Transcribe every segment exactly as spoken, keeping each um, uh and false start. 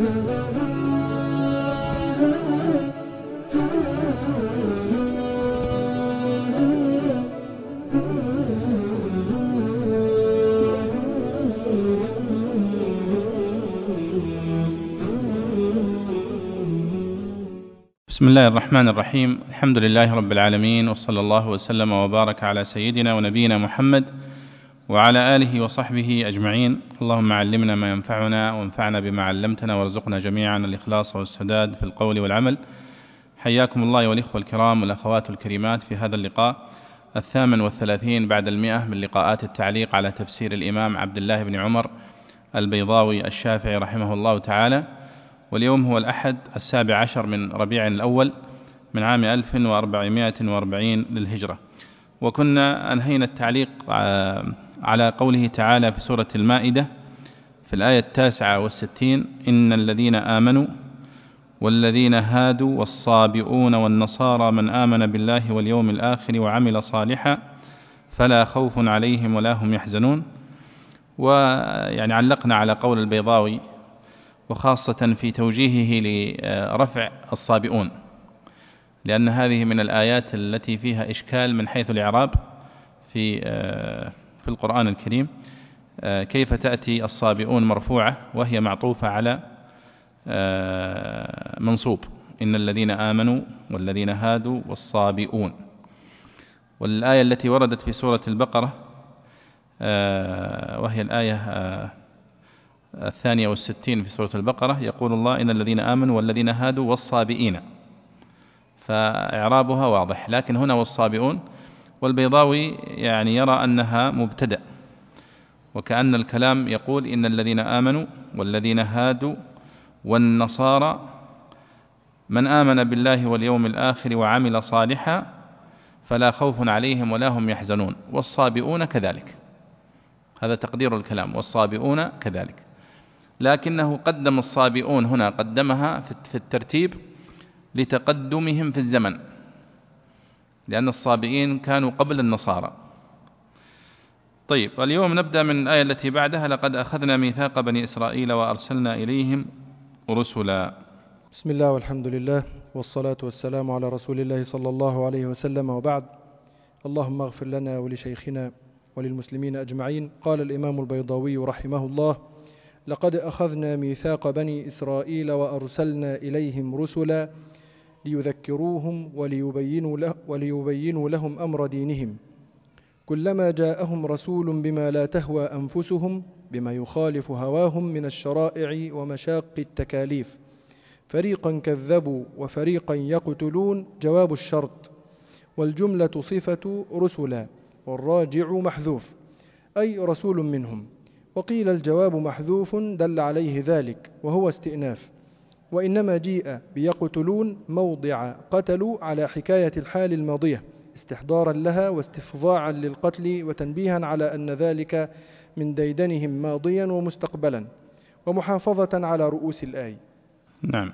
بسم الله الرحمن الرحيم. الحمد لله رب العالمين، وصلى الله وسلم وبارك على سيدنا ونبينا محمد وعلى آله وصحبه أجمعين. اللهم علمنا ما ينفعنا وانفعنا بما علمتنا، وارزقنا جميعا الإخلاص والسداد في القول والعمل. حياكم الله والإخوة الكرام والأخوات الكريمات في هذا اللقاء الثامن والثلاثين بعد المئة من لقاءات التعليق على تفسير الإمام عبد الله بن عمر البيضاوي الشافعي رحمه الله تعالى. واليوم هو الأحد السابع عشر من ربيع الأول من عام ألف وأربعمائة وأربعين للهجرة، وكنا أنهينا التعليق على قوله تعالى في سورة المائدة في الآية التاسعة والستين: إن الذين آمنوا والذين هادوا والصابئون والنصارى من آمن بالله واليوم الآخر وعمل صالحا فلا خوف عليهم ولا هم يحزنون. ويعني علقنا على قول البيضاوي، وخاصة في توجيهه لرفع الصابئون، لأن هذه من الآيات التي فيها إشكال من حيث الإعراب في في القرآن الكريم. كيف تأتي الصابئون مرفوعة وهي معطوفة على منصوب؟ إن الذين آمنوا والذين هادوا والصابئون. والآية التي وردت في سورة البقرة وهي الآية الثانية والستين في سورة البقرة يقول الله: إن الذين آمنوا والذين هادوا والصابئين، فإعرابها واضح. لكن هنا والصابئون، والبيضاوي يعني يرى أنها مبتدأ، وكأن الكلام يقول: إن الذين آمنوا والذين هادوا والنصارى من آمن بالله واليوم الآخر وعمل صالحا فلا خوف عليهم ولا هم يحزنون، والصابئون كذلك. هذا تقدير الكلام، والصابئون كذلك. لكنه قدم الصابئون هنا، قدمها في الترتيب لتقدمهم في الزمن، لأن الصابئين كانوا قبل النصارى. طيب، اليوم نبدأ من الآية التي بعدها: لقد أخذنا ميثاق بني إسرائيل وأرسلنا إليهم رسلا. بسم الله والحمد لله والصلاة والسلام على رسول الله صلى الله عليه وسلم، وبعد. اللهم اغفر لنا ولشيخنا وللمسلمين أجمعين. قال الإمام البيضاوي رحمه الله: لقد أخذنا ميثاق بني إسرائيل وأرسلنا إليهم رسلا ليذكروهم وليبينوا, له وليبينوا لهم أمر دينهم، كلما جاءهم رسول بما لا تهوى أنفسهم بما يخالف هواهم من الشرائع ومشاق التكاليف، فريقا كذبوا وفريقا يقتلون جواب الشرط، والجملة صفة رسلا، والراجع محذوف أي رسول منهم. وقيل الجواب محذوف دل عليه ذلك وهو استئناف، وإنما جيء بيقتلون موضع قتلوا على حكاية الحال الماضية استحضارا لها واستفضاعا للقتل، وتنبيها على أن ذلك من ديدنهم ماضيا ومستقبلا، ومحافظة على رؤوس الآية. نعم.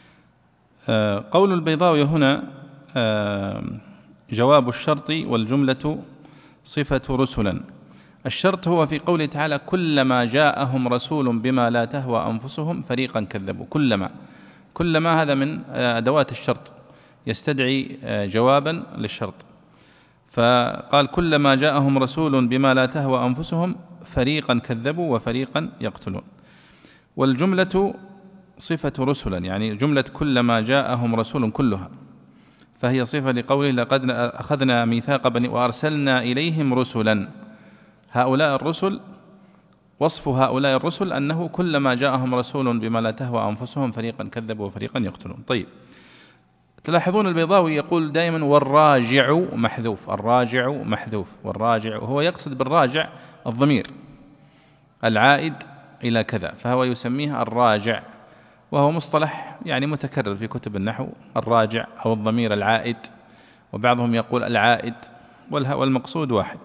آه قول البيضاوي هنا آه جواب الشرط والجملة صفة رسلا. الشرط هو في قوله تعالى: كلما جاءهم رسول بما لا تهوى أنفسهم فريقا كذبوا. كلما كلما هذا من أدوات الشرط، يستدعي جوابا للشرط. فقال: كلما جاءهم رسول بما لا تهوى أنفسهم فريقا كذبوا وفريقا يقتلون. والجملة صفة رسلا، يعني جملة كلما جاءهم رسول كلها، فهي صفة لقوله: لقد أخذنا ميثاق بني وأرسلنا إليهم رسلا. هؤلاء الرسل، وصف هؤلاء الرسل أنه كلما جاءهم رسول بما لا تهوى أنفسهم فريقا كذبوا وفريقا يقتلون. طيب، تلاحظون البيضاوي يقول دائما والراجع محذوف. الراجع محذوف، والراجع هو يقصد بالراجع الضمير العائد إلى كذا، فهو يسميه الراجع، وهو مصطلح يعني متكرر في كتب النحو، الراجع أو الضمير العائد، وبعضهم يقول العائد، والمقصود واحد.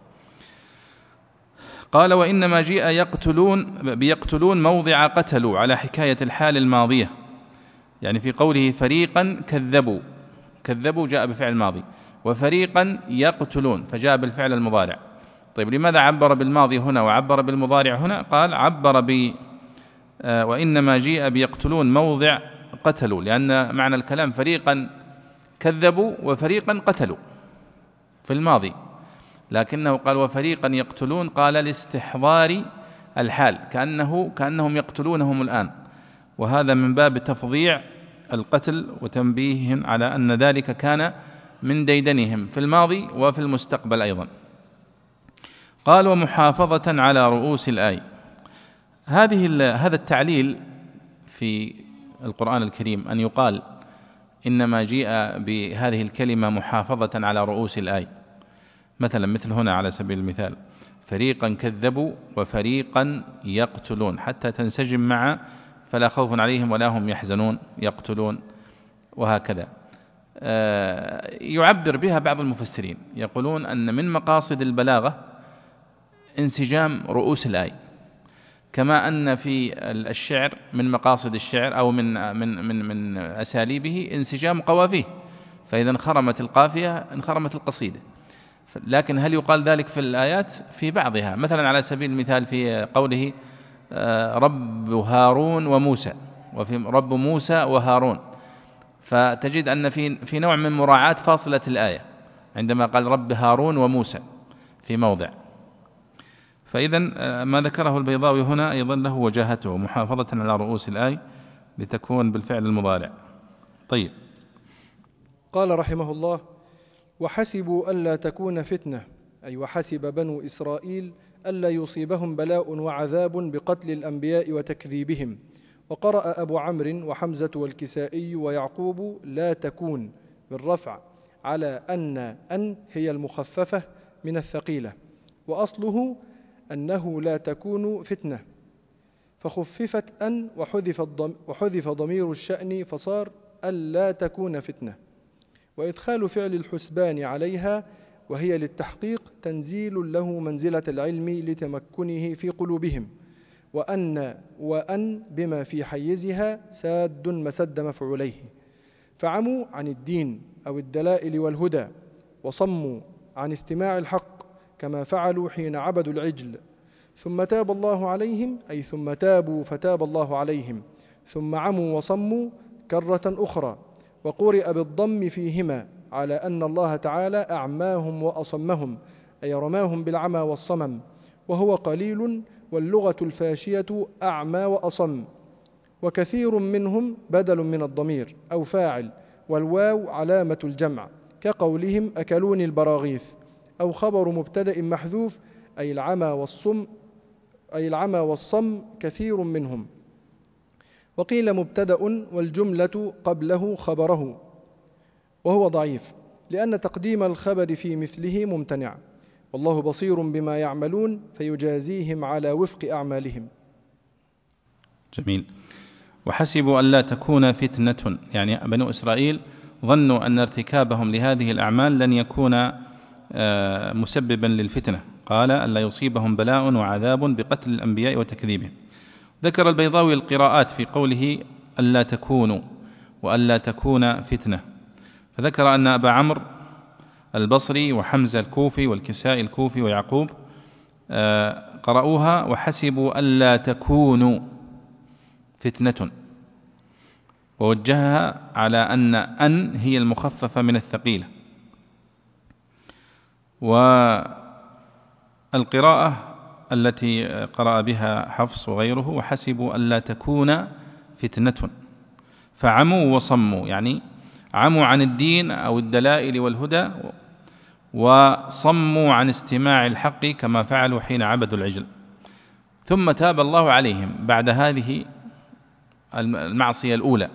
قال: وإنما جيء يقتلون بيقتلون موضع قتلوا على حكاية الحال الماضية، يعني في قوله فريقا كذبوا، كذبوا جاء بفعل ماضي، وفريقا يقتلون فجاء بالفعل المضارع. طيب، لماذا عبر بالماضي هنا وعبر بالمضارع هنا؟ قال: عبر وإنما جيء بيقتلون موضع قتلوا، لأن معنى الكلام فريقا كذبوا وفريقا قتلوا في الماضي، لكنه قال وفريقا يقتلون، قال لاستحضار الحال، كأنه كأنهم يقتلونهم الآن، وهذا من باب تفضيع القتل وتنبيههم على أن ذلك كان من ديدنهم في الماضي وفي المستقبل أيضا. قال ومحافظة على رؤوس الآية. هذه هذا التعليل في القرآن الكريم أن يقال إنما جيء بهذه الكلمة محافظة على رؤوس الآية، مثلا مثل هنا على سبيل المثال فريقا كذبوا وفريقا يقتلون، حتى تنسجم مع فلا خوف عليهم ولا هم يحزنون يقتلون، وهكذا. يعبر بها بعض المفسرين يقولون أن من مقاصد البلاغة انسجام رؤوس الآية، كما أن في الشعر من مقاصد الشعر أو من من من من أساليبه انسجام قوافيه، فإذا انخرمت القافية انخرمت القصيدة. لكن هل يقال ذلك في الآيات؟ في بعضها، مثلا على سبيل المثال في قوله رب هارون وموسى، وفي رب موسى وهارون، فتجد أن في في نوع من مراعاة فاصلة الآية عندما قال رب هارون وموسى في موضع. فإذا ما ذكره البيضاوي هنا أيضا له وجاهته، محافظة على رؤوس الآية لتكون بالفعل المضارع. طيب، قال رحمه الله: وحسبوا ألا تكون فتنة، أي وحسب بنو إسرائيل ألا يصيبهم بلاء وعذاب بقتل الأنبياء وتكذيبهم. وقرأ أبو عمرو وحمزة والكسائي ويعقوب لا تكون بالرفع، على أن أن هي المخففة من الثقيلة، وأصله أنه لا تكون فتنة، فخففت أن وحذف ضمير الشأن فصار ألا تكون فتنة. وإدخال فعل الحسبان عليها وهي للتحقيق تنزيل له منزلة العلم لتمكنه في قلوبهم، وأن وأن بما في حيزها ساد مسد مفعوليه، فعموا عن الدين أو الدلائل والهدى، وصموا عن استماع الحق كما فعلوا حين عبدوا العجل، ثم تاب الله عليهم، أي ثم تابوا فتاب الله عليهم، ثم عموا وصموا كرة أخرى، وقرئ بالضم فيهما على أن الله تعالى أعماهم وأصمهم، أي رماهم بالعمى والصمم، وهو قليل، واللغة الفاشية أعمى وأصم، وكثير منهم بدل من الضمير أو فاعل، والواو علامة الجمع، كقولهم أكلوني البراغيث، أو خبر مبتدأ محذوف، أي العمى والصم أي العمى والصم كثير منهم. وقيل مبتدأ والجملة قبله خبره، وهو ضعيف لأن تقديم الخبر في مثله ممتنع، والله بصير بما يعملون فيجازيهم على وفق أعمالهم. جميل. وحسبوا ألا تكون فتنة، يعني بنو إسرائيل ظنوا أن ارتكابهم لهذه الأعمال لن يكون مسببا للفتنة، قال ألا يصيبهم بلاء وعذاب بقتل الأنبياء وتكذيبهم. ذكر البيضاوي القراءات في قوله ألا تكونوا وألا تكون فتنة، فذكر أن أبا عمرو البصري وحمزة الكوفي والكسائي الكوفي ويعقوب قرأوها وحسبوا ألا تكونوا فتنة، ووجهها على أن أن هي المخففة من الثقيلة. والقراءة التي قرأ بها حفص وغيره وحسبوا ألا تكون فتنة، فعموا وصموا، يعني عموا عن الدين أو الدلائل والهدى، وصموا عن استماع الحق كما فعلوا حين عبدوا العجل، ثم تاب الله عليهم بعد هذه المعصية الأولى،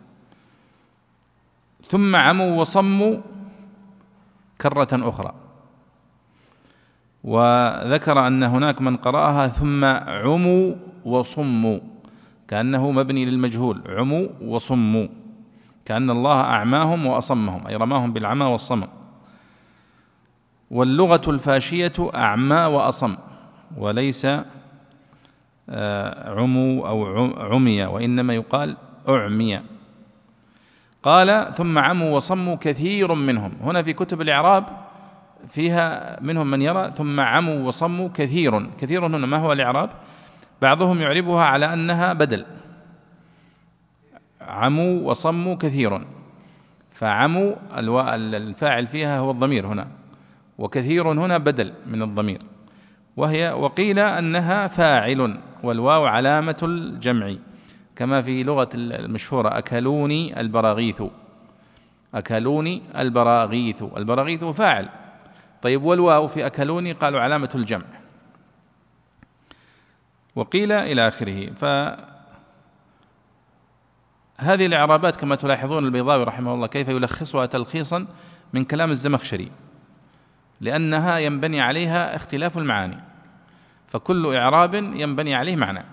ثم عموا وصموا كرة أخرى. وذكر أن هناك من قرأها ثم عموا وصموا، كأنه مبني للمجهول، عموا وصموا، كأن الله أعماهم وأصمهم، أي رماهم بالعمى والصمم. واللغة الفاشية أعمى وأصم، وليس عموا أو عمي، وإنما يقال أعمي. قال ثم عموا وصموا كثير منهم، هنا في كتب الإعراب فيها منهم من يرى ثم عموا وصموا كثير. كثير هنا ما هو الإعراب؟ بعضهم يعربها على أنها بدل، عموا وصموا كثير، فعموا الفاعل فيها هو الضمير هنا، وكثير هنا بدل من الضمير، وهي وقيل أنها فاعل والواو علامة الجمع، كما في لغة المشهورة أكلوني البراغيث، أكلوني البراغيث، البراغيث فاعل. طيب والواو في أكلوني قالوا علامة الجمع، وقيل إلى آخره. فهذه الإعرابات كما تلاحظون البيضاوي رحمه الله كيف يلخصها تلخيصا من كلام الزمخشري، لأنها ينبني عليها اختلاف المعاني، فكل إعراب ينبني عليه معنى،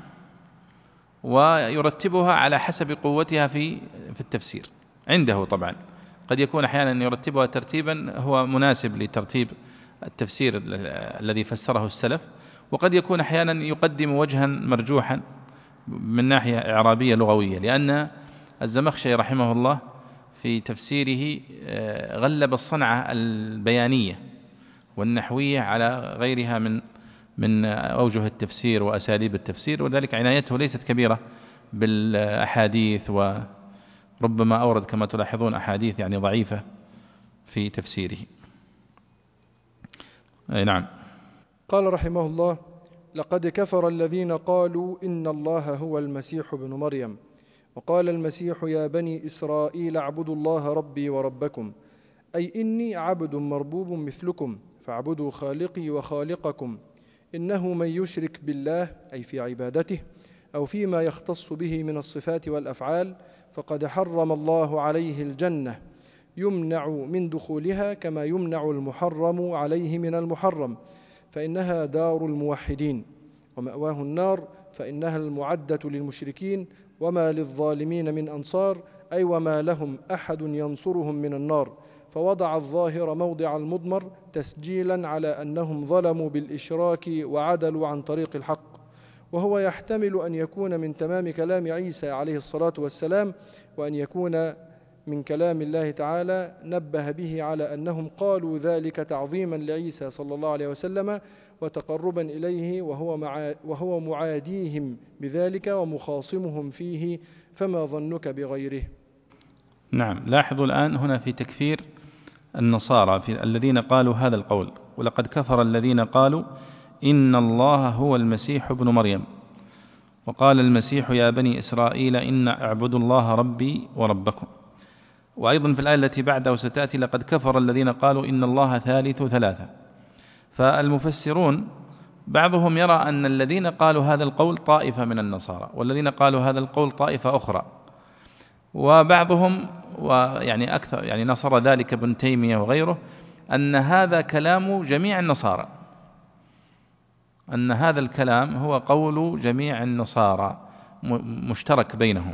ويرتبها على حسب قوتها في في التفسير عنده. طبعا قد يكون أحيانا يرتبها ترتيبا هو مناسب لترتيب التفسير الذي فسره السلف، وقد يكون أحيانا يقدم وجها مرجوحا من ناحية إعرابية لغوية، لأن الزمخشري رحمه الله في تفسيره غلب الصنعة البيانية والنحوية على غيرها من من أوجه التفسير وأساليب التفسير، وذلك عنايته ليست كبيرة بالأحاديث، وربما أورد كما تلاحظون أحاديث يعني ضعيفة في تفسيره. أي نعم. قال رحمه الله: لقد كفر الذين قالوا إن الله هو المسيح ابن مريم، وقال المسيح يا بني إسرائيل اعبدوا الله ربي وربكم، أي إني عبد مربوب مثلكم فاعبدوا خالقي وخالقكم، إنه من يشرك بالله أي في عبادته أو فيما يختص به من الصفات والأفعال فقد حرم الله عليه الجنة، يمنع من دخولها كما يمنع المحرم عليه من المحرم، فإنها دار الموحدين، ومأواه النار فإنها المعدة للمشركين، وما للظالمين من أنصار، أي وما لهم أحد ينصرهم من النار. فوضع الظاهر موضع المضمر تسجيلا على أنهم ظلموا بالإشراك وعدلوا عن طريق الحق، وهو يحتمل أن يكون من تمام كلام عيسى عليه الصلاة والسلام، وأن يكون من كلام الله تعالى نبه به على أنهم قالوا ذلك تعظيما لعيسى صلى الله عليه وسلم وتقربا إليه، وهو, مع وهو معاديهم بذلك ومخاصمهم فيه، فما ظنك بغيره. نعم. لاحظوا الآن هنا في تكفير النصارى في الذين قالوا هذا القول: ولقد كفر الذين قالوا إن الله هو المسيح ابن مريم، وقال المسيح يا بني إسرائيل إن اعبدوا الله ربي وربكم. وأيضا في الآية التي بعدها وستأتي: لقد كفر الذين قالوا إن الله ثالث ثلاثة. فالمفسرون بعضهم يرى أن الذين قالوا هذا القول طائفة من النصارى، والذين قالوا هذا القول طائفة أخرى، وبعضهم ويعني أكثر يعني نصر ذلك ابن تيمية وغيره أن هذا كلام جميع النصارى، أن هذا الكلام هو قول جميع النصارى مشترك بينهم.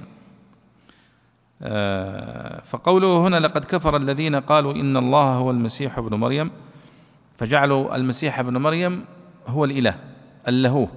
فقوله هنا لقد كفر الذين قالوا إن الله هو المسيح ابن مريم، فجعلوا المسيح ابن مريم هو الإله اللهوه.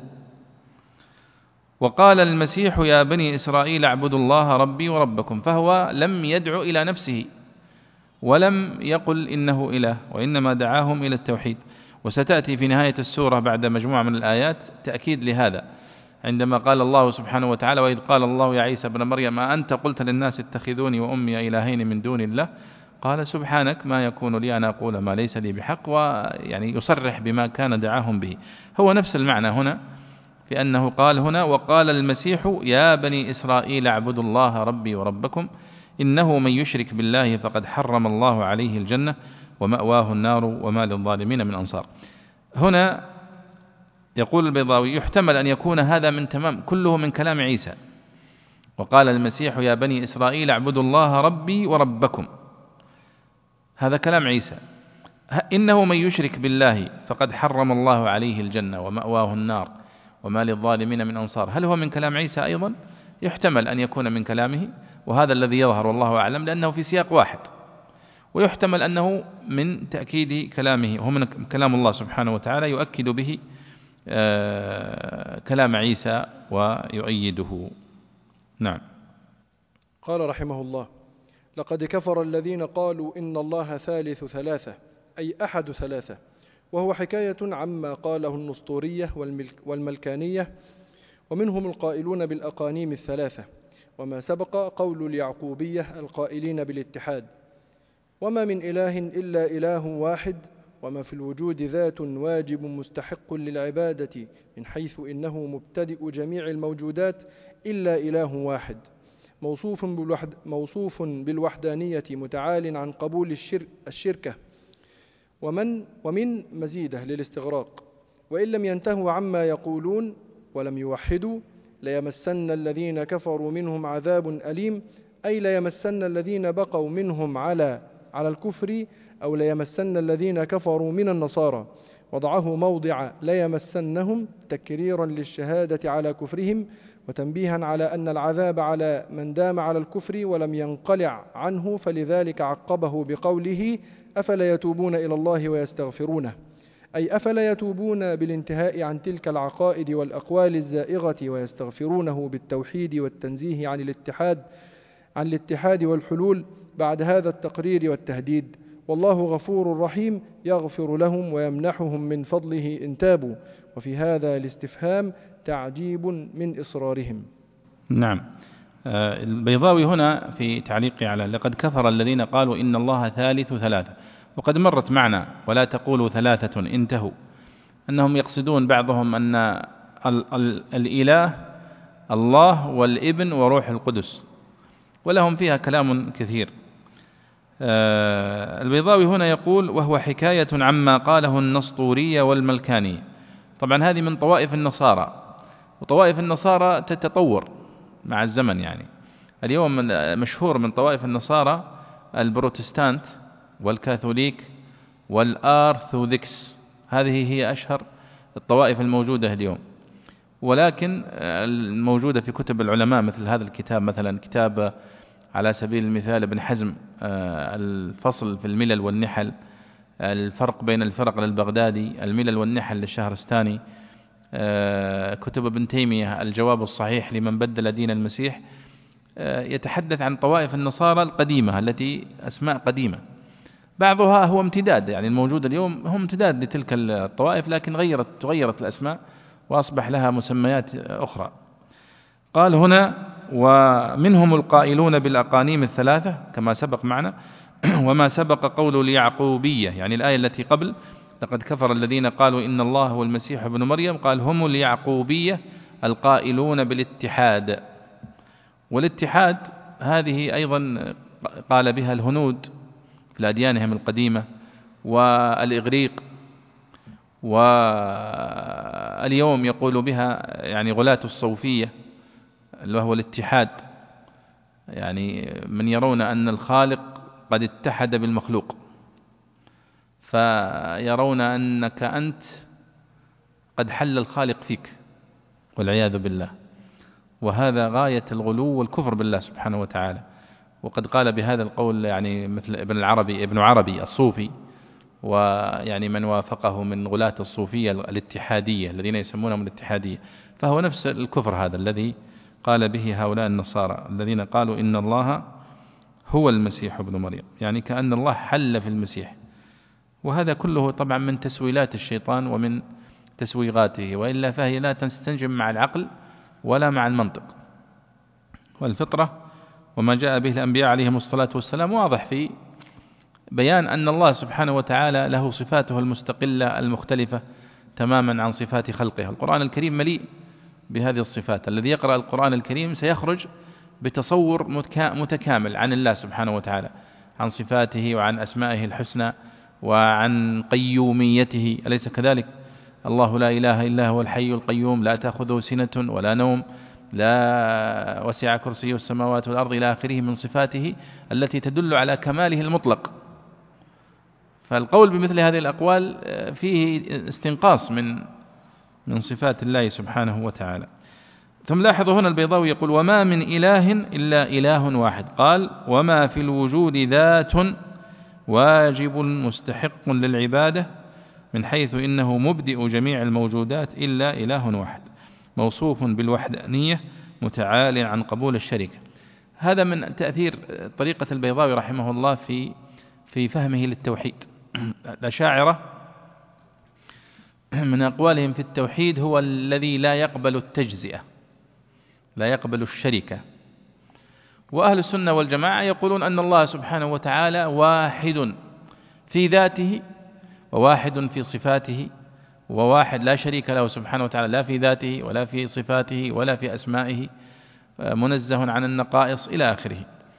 وقال المسيح يا بني إسرائيل اعبدوا الله ربي وربكم، فهو لم يدعو إلى نفسه ولم يقل إنه إله، وإنما دعاهم إلى التوحيد. وستأتي في نهاية السورة بعد مجموعة من الآيات تأكيد لهذا، عندما قال الله سبحانه وتعالى: وإذ قال الله يا عيسى ابن مريم أنت قلت للناس اتخذوني وأمي إلهين من دون الله، قال سبحانك ما يكون لي أن أقول ما ليس لي بحق، ويعني يصرح بما كان دعاهم به. هو نفس المعنى هنا في أنه قال هنا: وقال المسيح يا بني إسرائيل اعبدوا الله ربي وربكم إنه من يشرك بالله فقد حرم الله عليه الجنة ومأواه النار وما للظالمين من أنصار. هنا يقول البيضاوي يحتمل أن يكون هذا من تمام كله من كلام عيسى، وقال المسيح يا بني إسرائيل اعبدوا الله ربي وربكم، هذا كلام عيسى. إنه من يشرك بالله فقد حرم الله عليه الجنة ومأواه النار وما للظالمين من أنصار، هل هو من كلام عيسى أيضا؟ يحتمل أن يكون من كلامه، وهذا الذي يظهر والله أعلم لأنه في سياق واحد، ويحتمل أنه من تأكيد كلامه، هو من كلام الله سبحانه وتعالى يؤكد به كلام عيسى ويؤيده. نعم. قال رحمه الله: لقد كفر الذين قالوا إن الله ثالث ثلاثة، أي أحد ثلاثة، وهو حكاية عما قاله النسطورية والملكانية، ومنهم القائلون بالأقانيم الثلاثة، وما سبق قول اليعقوبية القائلين بالاتحاد. وما من إله إلا إله واحد، وما في الوجود ذات واجب مستحق للعبادة من حيث إنه مبتدئ جميع الموجودات إلا إله واحد، موصوف بالوحد موصوف بالوحدانية متعال عن قبول الشر الشركة ومن ومن مزيده للاستغراق. وإن لم ينتهوا عما يقولون ولم يوحدوا ليمسن الذين كفروا منهم عذاب أليم، أي ليمسن الذين بقوا منهم على على الكفر، أو ليمسن الذين كفروا من النصارى، وضعه موضع ليمسنهم تكريرا للشهادة على كفرهم، وتنبيها على أن العذاب على من دام على الكفر ولم ينقلع عنه، فلذلك عقبه بقوله أفلا يتوبون إلى الله ويستغفرونه، أي أفلا يتوبون بالانتهاء عن تلك العقائد والأقوال الزائغة ويستغفرونه بالتوحيد والتنزيه عن الاتحاد عن الاتحاد والحلول بعد هذا التقرير والتهديد. والله غفور رحيم يغفر لهم ويمنحهم من فضله إن تابوا. وفي هذا الاستفهام تعجيب من إصرارهم. نعم. البيضاوي هنا في تعليقه على لقد كفر الذين قالوا إن الله ثالث ثلاثة، وقد مرت معنا ولا تقولوا ثلاثة انتهوا، أنهم يقصدون بعضهم أن ال ال الإله الله والابن وروح القدس، ولهم فيها كلام كثير. البيضاوي هنا يقول وهو حكاية عما قاله النسطورية والملكانية. طبعا هذه من طوائف النصارى، وطوائف النصارى تتطور مع الزمن. يعني اليوم مشهور من طوائف النصارى البروتستانت والكاثوليك والآرثوذكس، هذه هي أشهر الطوائف الموجودة اليوم. ولكن الموجودة في كتب العلماء مثل هذا الكتاب، مثلا كتاب على سبيل المثال ابن حزم الفصل في الملل والنحل، الفرق بين الفرق للبغدادي، الملل والنحل للشهرستاني، كتب ابن تيمية الجواب الصحيح لمن بدل دين المسيح، يتحدث عن طوائف النصارى القديمة التي أسماء قديمة، بعضها هو امتداد، يعني الموجود اليوم هم امتداد لتلك الطوائف، لكن غيرت تغيرت الأسماء وأصبح لها مسميات أخرى. قال هنا ومنهم القائلون بالأقانيم الثلاثة كما سبق معنا، وما سبق قول اليعقوبية، يعني الآية التي قبل لقد كفر الذين قالوا إن الله هو المسيح ابن مريم، قال هم اليعقوبية القائلون بالاتحاد. والاتحاد هذه أيضا قال بها الهنود في أديانهم القديمة، والإغريق، واليوم يقول بها يعني غلاة الصوفية اللي هو الاتحاد، يعني من يرون أن الخالق قد اتحد بالمخلوق، فيرون أنك أنت قد حل الخالق فيك والعياذ بالله، وهذا غاية الغلو والكفر بالله سبحانه وتعالى. وقد قال بهذا القول يعني مثل ابن العربي ابن عربي الصوفي، ويعني من وافقه من غلاة الصوفية الاتحادية الذين يسمونهم الاتحادية، فهو نفس الكفر هذا الذي قال به هؤلاء النصارى الذين قالوا إن الله هو المسيح ابن مريم، يعني كأن الله حل في المسيح. وهذا كله طبعا من تسويلات الشيطان ومن تسويغاته، وإلا فهي لا تستنجم مع العقل ولا مع المنطق والفطرة. وما جاء به الأنبياء عليهم الصلاة والسلام واضح في بيان أن الله سبحانه وتعالى له صفاته المستقلة المختلفة تماما عن صفات خلقه. القرآن الكريم مليء بهذه الصفات، الذي يقرأ القرآن الكريم سيخرج بتصور متكامل عن الله سبحانه وتعالى، عن صفاته وعن أسمائه الحسنى وعن قيوميته، أليس كذلك؟ الله لا إله إلا هو الحي القيوم لا تأخذه سنة ولا نوم، لا وسع كرسيه السماوات والأرض إلى آخره من صفاته التي تدل على كماله المطلق. فالقول بمثل هذه الأقوال فيه استنقاص من من صفات الله سبحانه وتعالى. ثم لاحظوا هنا البيضاوي يقول وما من إله إلا إله واحد، قال وما في الوجود ذات واجب مستحق للعبادة من حيث إنه مبدئ جميع الموجودات إلا إله واحد، موصوف بالوحدانية متعال عن قبول الشركة. هذا من تأثير طريقة البيضاوي رحمه الله في في فهمه للتوحيد. الأشاعرة من أقوالهم في التوحيد هو الذي لا يقبل التجزئة، لا يقبل الشركة. وأهل السنة والجماعة يقولون أن الله سبحانه وتعالى واحد في ذاته وواحد في صفاته، وواحد لا شريك له سبحانه وتعالى لا في ذاته ولا في صفاته ولا في أسمائه، منزه عن النقائص إلى آخره.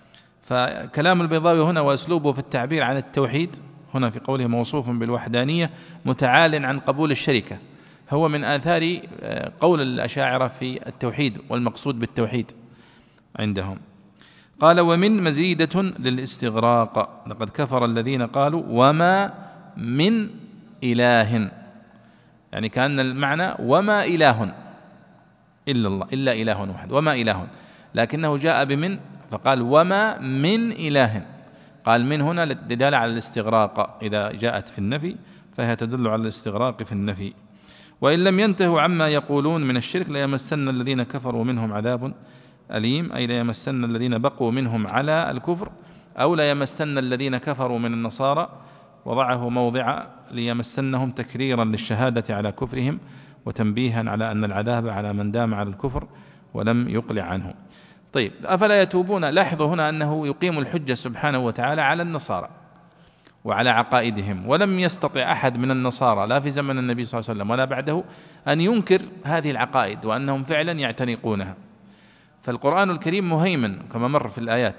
فكلام البيضاوي هنا وأسلوبه في التعبير عن التوحيد هنا في قوله موصوف بالوحدانية متعال عن قبول الشركة، هو من آثار قول الأشاعرة في التوحيد والمقصود بالتوحيد عندهم. قال ومن مزيدة للاستغراق، لقد كفر الذين قالوا وما من إله، يعني كأن المعنى وما إله إلا الله، إلا إله واحد، وما إله، لكنه جاء بمن فقال وما من إله، قال من هنا للدلالة على الاستغراق، إذا جاءت في النفي فهي تدل على الاستغراق في النفي. وإن لم ينتهوا عما يقولون من الشرك ليمسن الذين كفروا منهم عذاب أليم، أي ليمسن الذين بقوا منهم على الكفر، أو ليمسن الذين كفروا من النصارى، وضعه موضع ليمسنهم تكريرا للشهادة على كفرهم وتنبيها على أن العذاب على من دام على الكفر ولم يقلع عنه. طيب أفلا يتوبون؟ لاحظوا هنا أنه يقيم الحجة سبحانه وتعالى على النصارى وعلى عقائدهم، ولم يستطع أحد من النصارى لا في زمن النبي صلى الله عليه وسلم ولا بعده أن ينكر هذه العقائد وأنهم فعلا يعتنقونها. فالقرآن الكريم مهيمن كما مر في الآيات،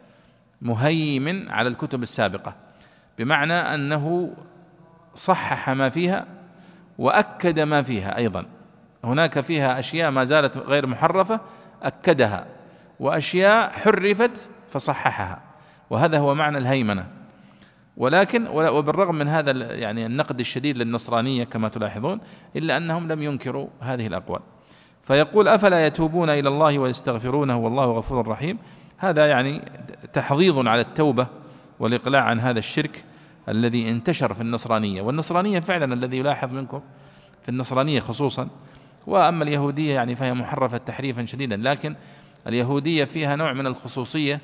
مهيمن على الكتب السابقة، بمعنى أنه صحح ما فيها وأكد ما فيها أيضا. هناك فيها أشياء ما زالت غير محرفة أكدها، وأشياء حرفت فصححها، وهذا هو معنى الهيمنة. ولكن وبالرغم من هذا يعني النقد الشديد للنصرانية كما تلاحظون، إلا أنهم لم ينكروا هذه الأقوال. فيقول أفلا يتوبون إلى الله ويستغفرونه والله غفور رحيم، هذا يعني تحضيض على التوبة والإقلاع عن هذا الشرك الذي انتشر في النصرانية. والنصرانية فعلا الذي يلاحظ منكم في النصرانية خصوصا، وأما اليهودية يعني فهي محرفة تحريفا شديدا، لكن اليهودية فيها نوع من الخصوصية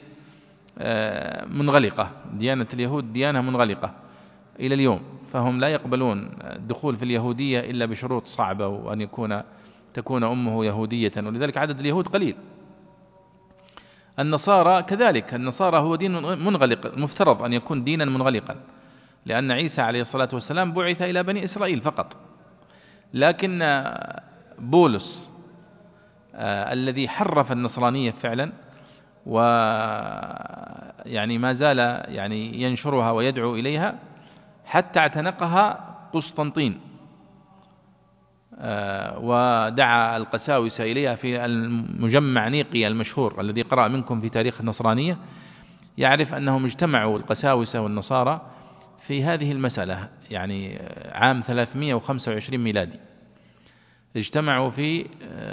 منغلقة. ديانة اليهود ديانة منغلقة إلى اليوم، فهم لا يقبلون الدخول في اليهودية إلا بشروط صعبة، وأن يكون تكون أمه يهودية، ولذلك عدد اليهود قليل. النصارى كذلك، النصارى هو دين منغلق، المفترض أن يكون دينا منغلقا، لأن عيسى عليه الصلاة والسلام بعث إلى بني إسرائيل فقط. لكن بولس آه الذي حرف النصرانية فعلا، ويعني ما زال يعني ينشرها ويدعو إليها حتى اعتنقها قسطنطين، آه ودعا القساوسة إليها في المجمع نيقيا المشهور الذي قرأ منكم في تاريخ النصرانية يعرف أنهم اجتمعوا القساوسة والنصارى في هذه المسألة، يعني عام ثلاثمائة وخمسة وعشرين ميلادي اجتمعوا في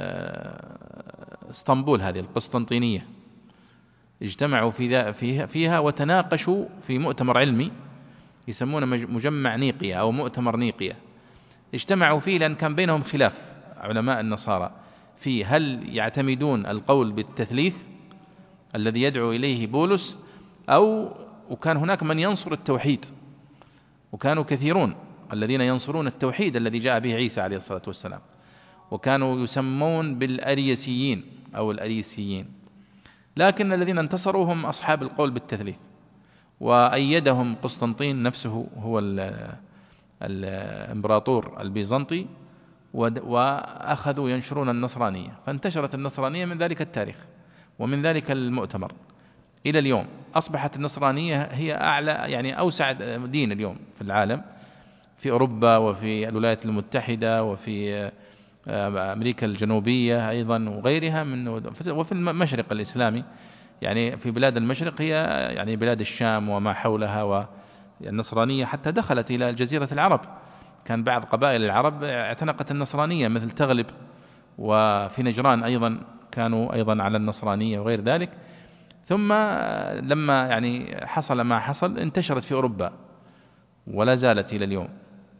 اسطنبول هذه القسطنطينية، اجتمعوا في فيها, فيها وتناقشوا في مؤتمر علمي يسمونه مجمع نيقيا أو مؤتمر نيقيا. اجتمعوا فيه لأن كان بينهم خلاف علماء النصارى في هل يعتمدون القول بالتثليث الذي يدعو إليه بولس، أو وكان هناك من ينصر التوحيد، وكانوا كثيرون الذين ينصرون التوحيد الذي جاء به عيسى عليه الصلاة والسلام، وكانوا يسمون بالأريسيين أو الأريسيين. لكن الذين انتصروا هم أصحاب القول بالتثليث، وأيدهم قسطنطين نفسه هو الإمبراطور البيزنطي، وأخذوا ينشرون النصرانية، فانتشرت النصرانية من ذلك التاريخ ومن ذلك المؤتمر إلى اليوم. أصبحت النصرانية هي أعلى يعني أوسع دين اليوم في العالم، في أوروبا وفي الولايات المتحدة وفي أمريكا الجنوبية أيضا وغيرها من، وفي المشرق الإسلامي، يعني في بلاد المشرق هي يعني بلاد الشام وما حولها، والنصرانية حتى دخلت إلى جزيرة العرب. كان بعض قبائل العرب اعتنقت النصرانية مثل تغلب، وفي نجران أيضا كانوا أيضا على النصرانية وغير ذلك. ثم لما يعني حصل ما حصل انتشرت في أوروبا ولا زالت إلى اليوم.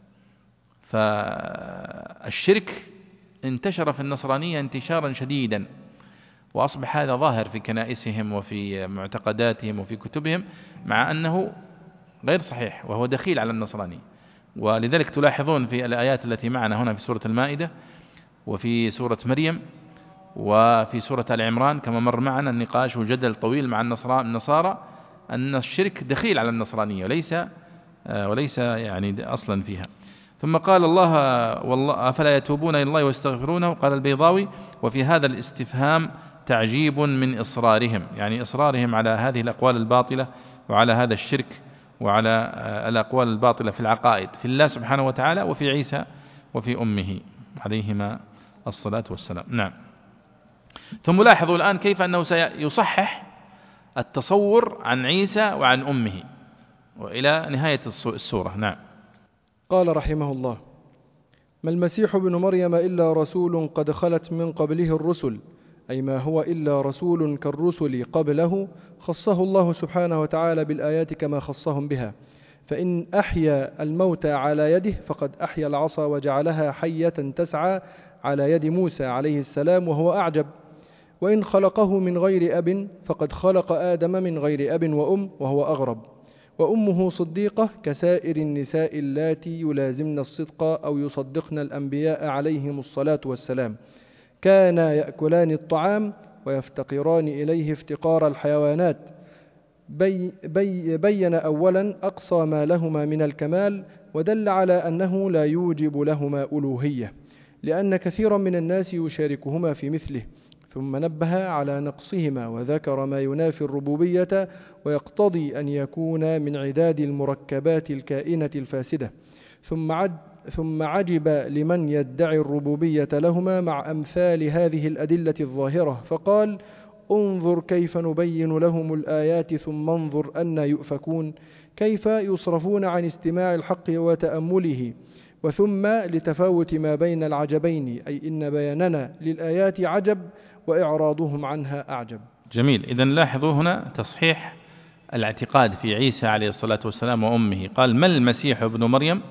فالشرك انتشر في النصرانية انتشارا شديدا، وأصبح هذا ظاهر في كنائسهم وفي معتقداتهم وفي كتبهم، مع أنه غير صحيح وهو دخيل على النصرانية. ولذلك تلاحظون في الآيات التي معنا هنا في سورة المائدة وفي سورة مريم وفي سورة آل عمران كما مر معنا النقاش وجدل طويل مع النصارى أن الشرك دخيل على النصرانية وليس وليس يعني أصلا فيها. ثم قال الله والله أفلا يتوبون إلى الله ويستغفرونه. قال البيضاوي وفي هذا الاستفهام تعجيب من إصرارهم، يعني إصرارهم على هذه الأقوال الباطلة وعلى هذا الشرك وعلى الأقوال الباطلة في العقائد في الله سبحانه وتعالى وفي عيسى وفي أمه عليهما الصلاة والسلام. نعم. ثم لاحظوا الآن كيف أنه سيصحح التصور عن عيسى وعن أمه وإلى نهاية السورة. نعم. قال رحمه الله: ما المسيح ابن مريم إلا رسول قد خلت من قبله الرسل، أي ما هو إلا رسول كالرسل قبله خصه الله سبحانه وتعالى بالآيات كما خصهم بها. فإن أحيا الموتى على يده فقد أحيا العصا وجعلها حية تسعى على يد موسى عليه السلام وهو أعجب. وإن خلقه من غير أب فقد خلق آدم من غير أب وأم وهو أغرب. وأمه صديقة كسائر النساء اللاتي يلازمن الصدق أو يصدقن الأنبياء عليهم الصلاة والسلام، كانا يأكلان الطعام ويفتقران إليه افتقار الحيوانات. بي بي بين أولا أقصى ما لهما من الكمال، ودل على أنه لا يوجب لهما ألوهية، لأن كثيرا من الناس يشاركهما في مثله. ثم نبه على نقصهما وذكر ما ينافي الربوبية ويقتضي أن يكون من عداد المركبات الكائنة الفاسدة. ثم عد ثم عجب لمن يدعي الربوبية لهما مع أمثال هذه الأدلة الظاهرة، فقال: انظر كيف نبين لهم الآيات ثم انظر أن يؤفكون، كيف يصرفون عن استماع الحق وتأمله. وثم لتفاوت ما بين العجبين، أي إن بياننا للآيات عجب وإعراضهم عنها أعجب. جميل. إذن لاحظوا هنا تصحيح الاعتقاد في عيسى عليه الصلاة والسلام وأمه. قال: ما المسيح ابن مريم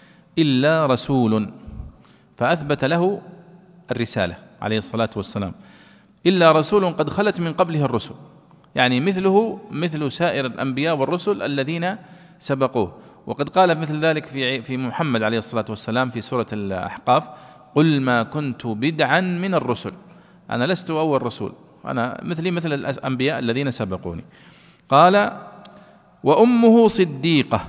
إلا رسول، فأثبت له الرسالة عليه الصلاة والسلام، إلا رسول قد خلت من قبله الرسل، يعني مثله مثل سائر الأنبياء والرسل الذين سبقوه. وقد قال مثل ذلك في في محمد عليه الصلاة والسلام في سورة الأحقاف: قل ما كنت بدعا من الرسل، أنا لست أول رسول، أنا مثلي مثل الأنبياء الذين سبقوني. قال: وأمه صديقة.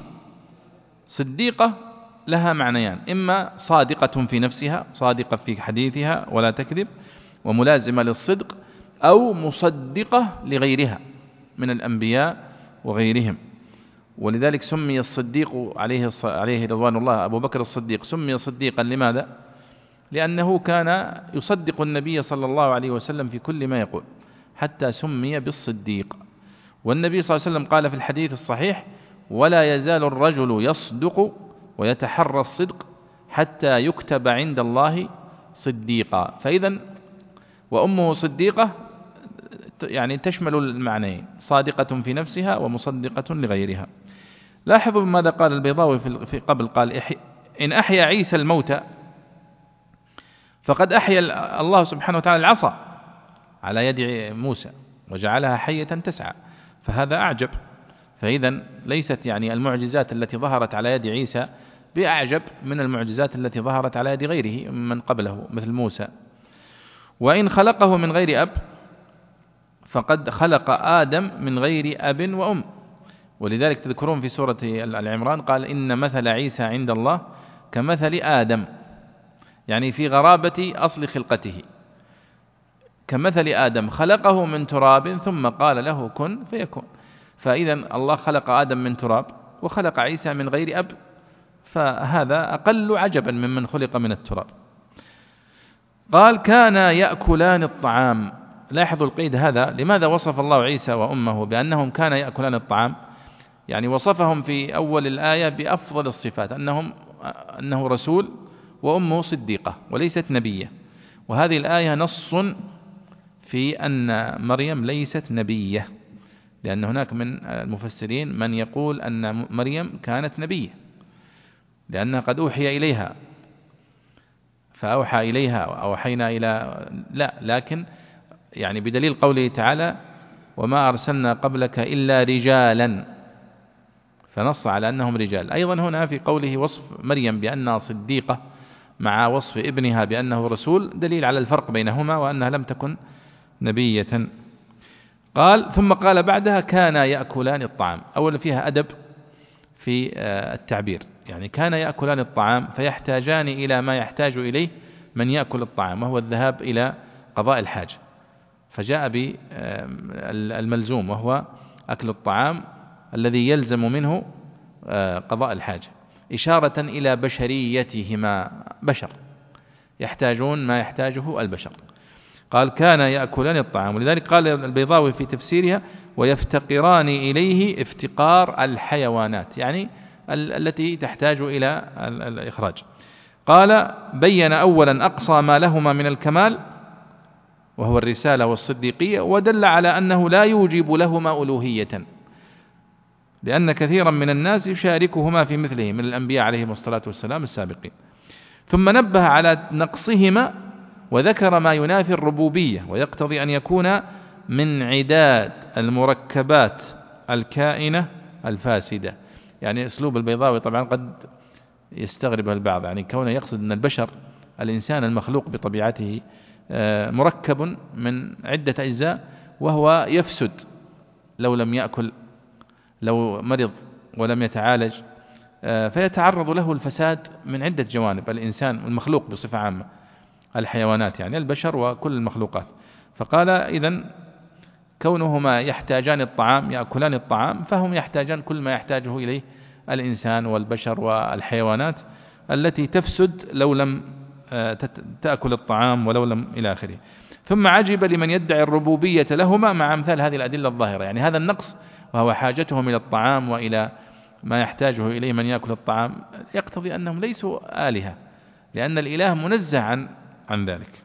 صديقة لها معنيان: إما صادقة في نفسها، صادقة في حديثها ولا تكذب وملازمة للصدق، أو مصدقة لغيرها من الأنبياء وغيرهم. ولذلك سمي الصديق عليه عليه رضوان الله أبو بكر الصديق، سمي صديقا لماذا؟ لأنه كان يصدق النبي صلى الله عليه وسلم في كل ما يقول، حتى سمي بالصديق. والنبي صلى الله عليه وسلم قال في الحديث الصحيح: ولا يزال الرجل يصدق ويتحرى الصدق حتى يكتب عند الله صديقا. فإذا وأمه صديقة يعني تشمل المعنيين: صادقة في نفسها ومصدقة لغيرها. لاحظوا ماذا قال البيضاوي في قبل، قال: إن أحيا عيسى الموتى فقد أحيا الله سبحانه وتعالى العصا على يد موسى وجعلها حية تسعى، فهذا أعجب. فإذا ليست يعني المعجزات التي ظهرت على يد عيسى بأعجب من المعجزات التي ظهرت على يد غيره من قبله مثل موسى. وإن خلقه من غير أب فقد خلق آدم من غير أب وأم. ولذلك تذكرون في سورة العمران قال: إن مثل عيسى عند الله كمثل آدم، يعني في غرابة أصل خلقته، كمثل آدم خلقه من تراب ثم قال له كن فيكون. فإذا الله خلق آدم من تراب وخلق عيسى من غير أب، فهذا أقل عجبا ممن خلق من التراب. قال: كان يأكلان الطعام. لاحظوا القيد هذا، لماذا وصف الله عيسى وأمه بأنهم كان يأكلان الطعام؟ يعني وصفهم في أول الآية بأفضل الصفات، أنهم أنه رسول وأمه صديقة وليست نبية. وهذه الآية نص في أن مريم ليست نبية، لأن هناك من المفسرين من يقول أن مريم كانت نبية لأنها قد أوحي إليها، فأوحى إليها أوحينا إلى لا، لكن يعني بدليل قوله تعالى: وما أرسلنا قبلك إلا رجالا، فنص على أنهم رجال. أيضا هنا في قوله وصف مريم بأنها صديقة مع وصف ابنها بأنه رسول دليل على الفرق بينهما وأنها لم تكن نبية. قال ثم قال بعدها كان يأكلان الطعام. أولا فيها أدب في التعبير، يعني كان يأكلان الطعام فيحتاجان إلى ما يحتاج إليه من يأكل الطعام وهو الذهاب إلى قضاء الحاجة، فجاء بالملزوم وهو أكل الطعام الذي يلزم منه قضاء الحاجة، إشارة إلى بشريتهما، بشر يحتاجون ما يحتاجه البشر. قال كان يأكلان الطعام، ولذلك قال البيضاوي في تفسيرها ويفتقران إليه افتقار الحيوانات، يعني التي تحتاج إلى الإخراج. قال بين أولا أقصى ما لهما من الكمال وهو الرسالة والصديقية، ودل على أنه لا يوجب لهما ألوهية، لأن كثيرا من الناس يشاركهما في مثله من الأنبياء عليهم الصلاة والسلام السابقين. ثم نبه على نقصهما وذكر ما ينافي الربوبية ويقتضي أن يكون من عداد المركبات الكائنة الفاسدة. يعني أسلوب البيضاوي طبعا قد يستغربها البعض، يعني كونه يقصد أن البشر الإنسان المخلوق بطبيعته مركب من عدة أجزاء، وهو يفسد لو لم يأكل، لو مرض ولم يتعالج فيتعرض له الفساد من عدة جوانب. الإنسان المخلوق بصفة عامة، الحيوانات يعني البشر وكل المخلوقات. فقال إذن كونهما يحتاجان الطعام، يأكلان الطعام، فهم يحتاجان كل ما يحتاجه إليه الإنسان والبشر والحيوانات التي تفسد لو لم تأكل الطعام ولو لم إلى آخره. ثم عجب لمن يدعي الربوبية لهما مع أمثال هذه الأدلة الظاهرة، يعني هذا النقص وهو حاجتهم إلى الطعام وإلى ما يحتاجه إليه من يأكل الطعام يقتضي أنهم ليسوا آلهة، لأن الإله منزه عن عن ذلك.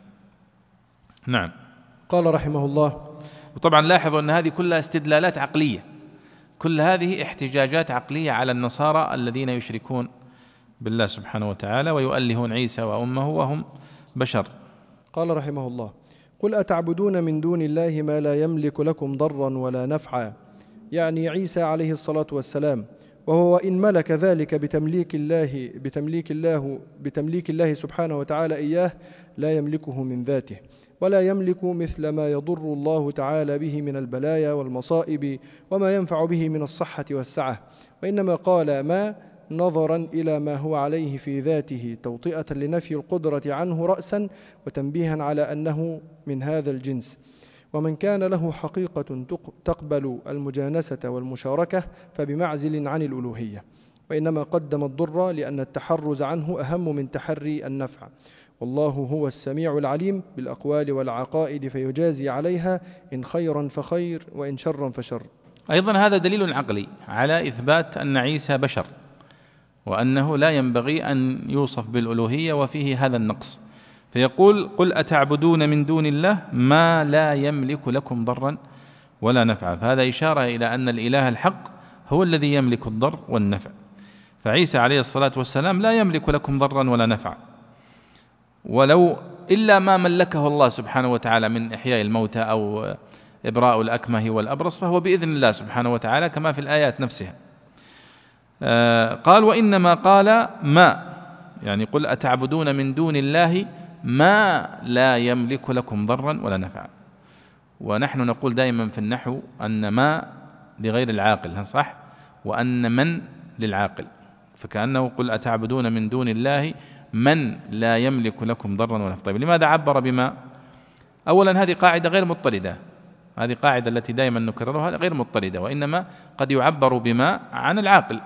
نعم. قال رحمه الله. وطبعا لاحظوا أن هذه كلها استدلالات عقلية، كل هذه احتجاجات عقلية على النصارى الذين يشركون بالله سبحانه وتعالى ويؤلهون عيسى وأمه وهم بشر. قال رحمه الله قل أتعبدون من دون الله ما لا يملك لكم ضرا ولا نفعا، يعني عيسى عليه الصلاة والسلام، وهو إن ملك ذلك بتمليك الله بتمليك الله بتمليك الله سبحانه وتعالى إياه لا يملكه من ذاته، ولا يملك مثل ما يضر الله تعالى به من البلايا والمصائب وما ينفع به من الصحة والسعة، وإنما قال ما نظرا إلى ما هو عليه في ذاته توطئة لنفي القدرة عنه رأسا وتنبيها على أنه من هذا الجنس. ومن كان له حقيقة تقبل المجانسة والمشاركة فبمعزل عن الألوهية، وإنما قدم الضر لأن التحرز عنه أهم من تحري النفع، والله هو السميع العليم بالأقوال والعقائد فيجازي عليها إن خيرا فخير وإن شرا فشر. أيضا هذا دليل عقلي على إثبات أن عيسى بشر، وأنه لا ينبغي أن يوصف بالألوهية وفيه هذا النقص. فيقول قل أتعبدون من دون الله ما لا يملك لكم ضرا ولا نفعا، فهذا إشارة إلى أن الإله الحق هو الذي يملك الضر والنفع، فعيسى عليه الصلاة والسلام لا يملك لكم ضرا ولا نفعا، ولو إلا ما ملكه الله سبحانه وتعالى من إحياء الموتى أو إبراء الأكمه والأبرص فهو بإذن الله سبحانه وتعالى كما في الآيات نفسها. آه قال وإنما قال ما، يعني قل أتعبدون من دون الله ما لا يملك لكم ضرا ولا نفعا. ونحن نقول دائما في النحو أن ما لغير العاقل صح، وأن من للعاقل، فكأنه قل أتعبدون من دون الله من لا يملك لكم ضرا ولا نفعا. طيب لماذا عبر بما؟ أولا هذه قاعدة غير مضطردة، هذه قاعدة التي دائما نكررها غير مضطردة، وإنما قد يعبر بما عن العاقل.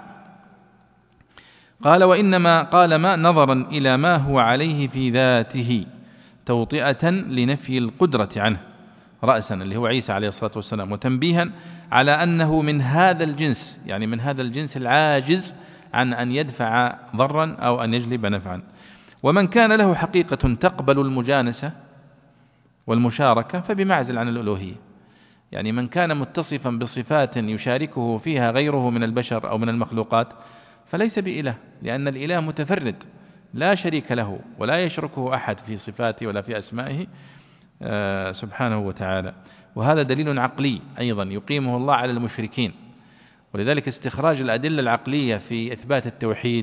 قال وإنما قال ما نظرا إلى ما هو عليه في ذاته توطئة لنفي القدرة عنه رأسا اللي هو عيسى عليه الصلاة والسلام، وتنبيها على أنه من هذا الجنس، يعني من هذا الجنس العاجز عن أن يدفع ضرا أو أن يجلب نفعا. ومن كان له حقيقة تقبل المجانسة والمشاركة فبمعزل عن الألوهية، يعني من كان متصفا بصفات يشاركه فيها غيره من البشر أو من المخلوقات فليس بإله، لأن الإله متفرد لا شريك له ولا يشركه أحد في صفاته ولا في أسمائه آه سبحانه وتعالى. وهذا دليل عقلي أيضا يقيمه الله على المشركين، ولذلك استخراج الأدلة العقلية في إثبات التوحيد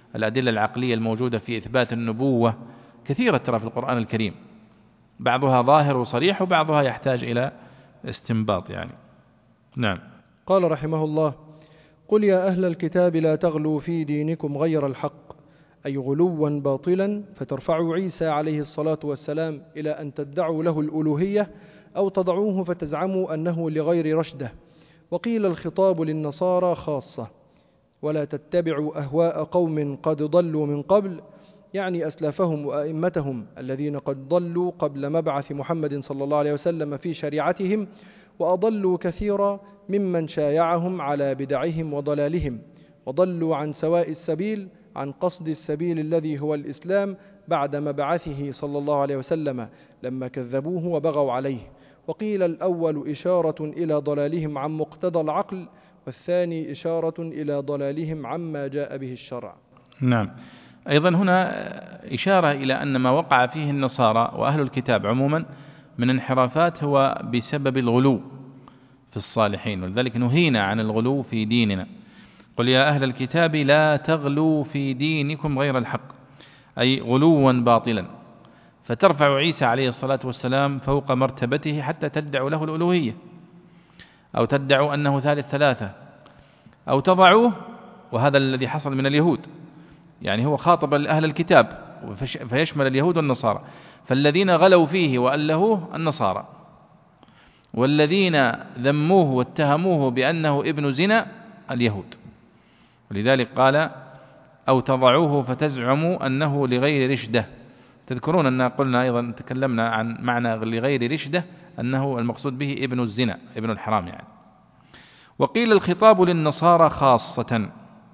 الأدلة العقلية الموجودة في إثبات النبوة كثيرة ترى في القرآن الكريم، بعضها ظاهر وصريح وبعضها يحتاج إلى استنباط يعني. نعم. قال رحمه الله: قل يا أهل الكتاب لا تغلوا في دينكم غير الحق، أي غلوا باطلا، فترفعوا عيسى عليه الصلاة والسلام إلى أن تدعوا له الألوهية، أو تضعوه فتزعموا أنه لغير رشده. وقيل الخطاب للنصارى خاصة: ولا تتبعوا أهواء قوم قد ضلوا من قبل، يعني أسلافهم وأئمتهم الذين قد ضلوا قبل مبعث محمد صلى الله عليه وسلم في شريعتهم، وأضلوا كثيرا ممن شايعهم على بدعهم وضلالهم، وضلوا عن سواء السبيل، عن قصد السبيل الذي هو الإسلام بعد مبعثه صلى الله عليه وسلم لما كذبوه وبغوا عليه. وقيل الأول إشارة إلى ضلالهم عن مقتضى العقل، والثاني إشارة إلى ضلالهم عما جاء به الشرع. نعم. أيضا هنا إشارة إلى أن ما وقع فيه النصارى وأهل الكتاب عموما من انحرافات هو بسبب الغلو في الصالحين، ولذلك نهينا عن الغلو في ديننا. قل يا أهل الكتاب لا تغلوا في دينكم غير الحق، أي غلوا باطلا، فترفع عيسى عليه الصلاة والسلام فوق مرتبته حتى تدعوا له الألوهية، أو تدعوا أنه ثالث ثلاثة، أو تضعوه، وهذا الذي حصل من اليهود، يعني هو خاطب أهل الكتاب فيشمل اليهود والنصارى، فالذين غلوا فيه وألهوه النصارى، والذين ذموه واتهموه بأنه ابن زنا اليهود. ولذلك قال أو تضعوه فتزعموا أنه لغير رشده. تذكرون أن قلنا أيضا تكلمنا عن معنى لغير رشده أنه المقصود به ابن الزنا، ابن الحرام يعني. وقيل الخطاب للنصارى خاصة،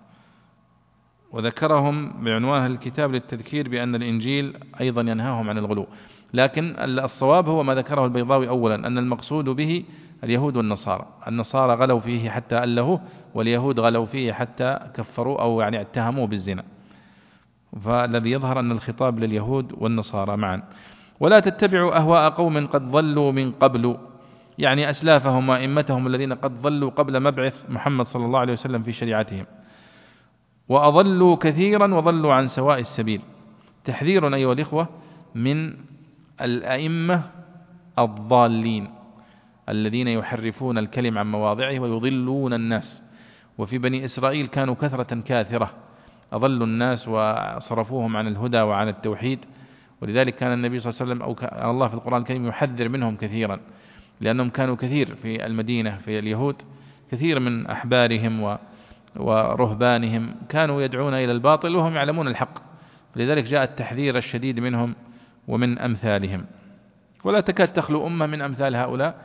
وذكرهم بعنوان الكتاب للتذكير بأن الإنجيل أيضا ينهاهم عن الغلو، لكن الصواب هو ما ذكره البيضاوي أولا، أن المقصود به اليهود والنصارى. النصارى غلوا فيه حتى ألهوه، واليهود غلوا فيه حتى كفروا أو يعني اتهموه بالزنا، فالذي يظهر أن الخطاب لليهود والنصارى معا. ولا تتبعوا أهواء قوم قد ضلوا من قبل، يعني أسلافهم وأئمتهم الذين قد ضلوا قبل مبعث محمد صلى الله عليه وسلم في شريعتهم، وأضلوا كثيرا وضلوا عن سواء السبيل. تحذير أيها الإخوة من الأئمة الضالين الذين يحرفون الكلم عن مواضعه ويضلون الناس. وفي بني إسرائيل كانوا كثرة كاثرة، أضلوا الناس وصرفوهم عن الهدى وعن التوحيد، ولذلك كان النبي صلى الله عليه وسلم أو الله في القرآن الكريم يحذر منهم كثيرا، لأنهم كانوا كثير في المدينة في اليهود، كثير من أحبارهم و ورهبانهم كانوا يدعون إلى الباطل وهم يعلمون الحق، لذلك جاء التحذير الشديد منهم ومن أمثالهم. ولا تكاد تخلو أمة من أمثال هؤلاء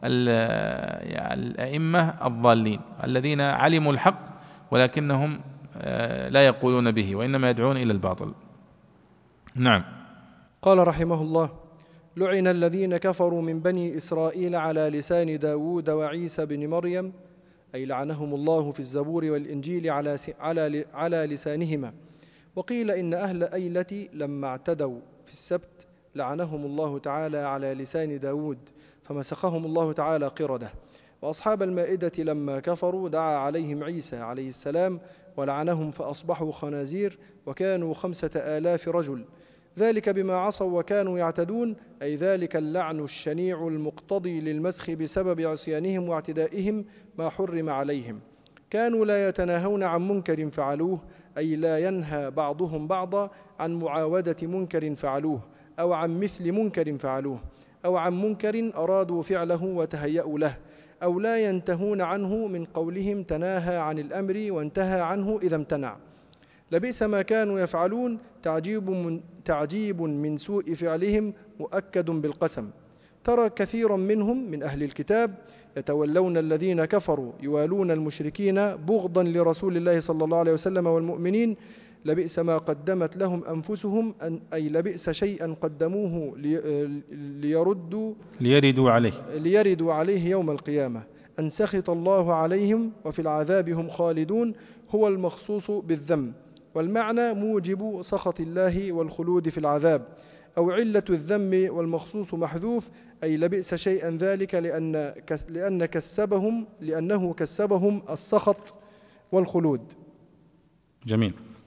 الأئمة الضالين الذين علموا الحق ولكنهم لا يقولون به وإنما يدعون إلى الباطل. نعم. قال رحمه الله: لعن الذين كفروا من بني إسرائيل على لسان داود وعيسى بن مريم، أي لعنهم الله في الزبور والإنجيل على على على لسانهما. وقيل إن أهل أيلة لما اعتدوا في السبت لعنهم الله تعالى على لسان داود فمسخهم الله تعالى قردة. وأصحاب المائدة لما كفروا دعا عليهم عيسى عليه السلام ولعنهم فأصبحوا خنازير وكانوا خمسة آلاف رجل، ذلك بما عصوا وكانوا يعتدون، أي ذلك اللعن الشنيع المقتضي للمسخ بسبب عصيانهم واعتدائهم ما حرم عليهم. كانوا لا يتناهون عن منكر فعلوه، أي لا ينهى بعضهم بعضا عن معاودة منكر فعلوه، أو عن مثل منكر فعلوه، أو عن منكر أرادوا فعله وتهيأوا له، أو لا ينتهون عنه من قولهم تناهى عن الأمر وانتهى عنه إذا امتنع. لبئس ما كانوا يفعلون، تعجيب من, تعجيب من سوء فعلهم مؤكد بالقسم. ترى كثيرا منهم من أهل الكتاب يتولون الذين كفروا يوالون المشركين بغضا لرسول الله صلى الله عليه وسلم والمؤمنين، لبئس ما قدمت لهم أنفسهم، أي لبئس شيئا قدموه ليردوا ليردوا عليه ليردوا عليه يوم القيامة، أن سخط الله عليهم وفي العذاب هم خالدون، هو المخصوص بالذم، والمعنى موجب سخط الله والخلود في العذاب، أو علة الذم والمخصوص محذوف، أي لبئس شيئا ذلك لأن لأن كسبهم لأنه كسبهم السخط والخلود. جميل.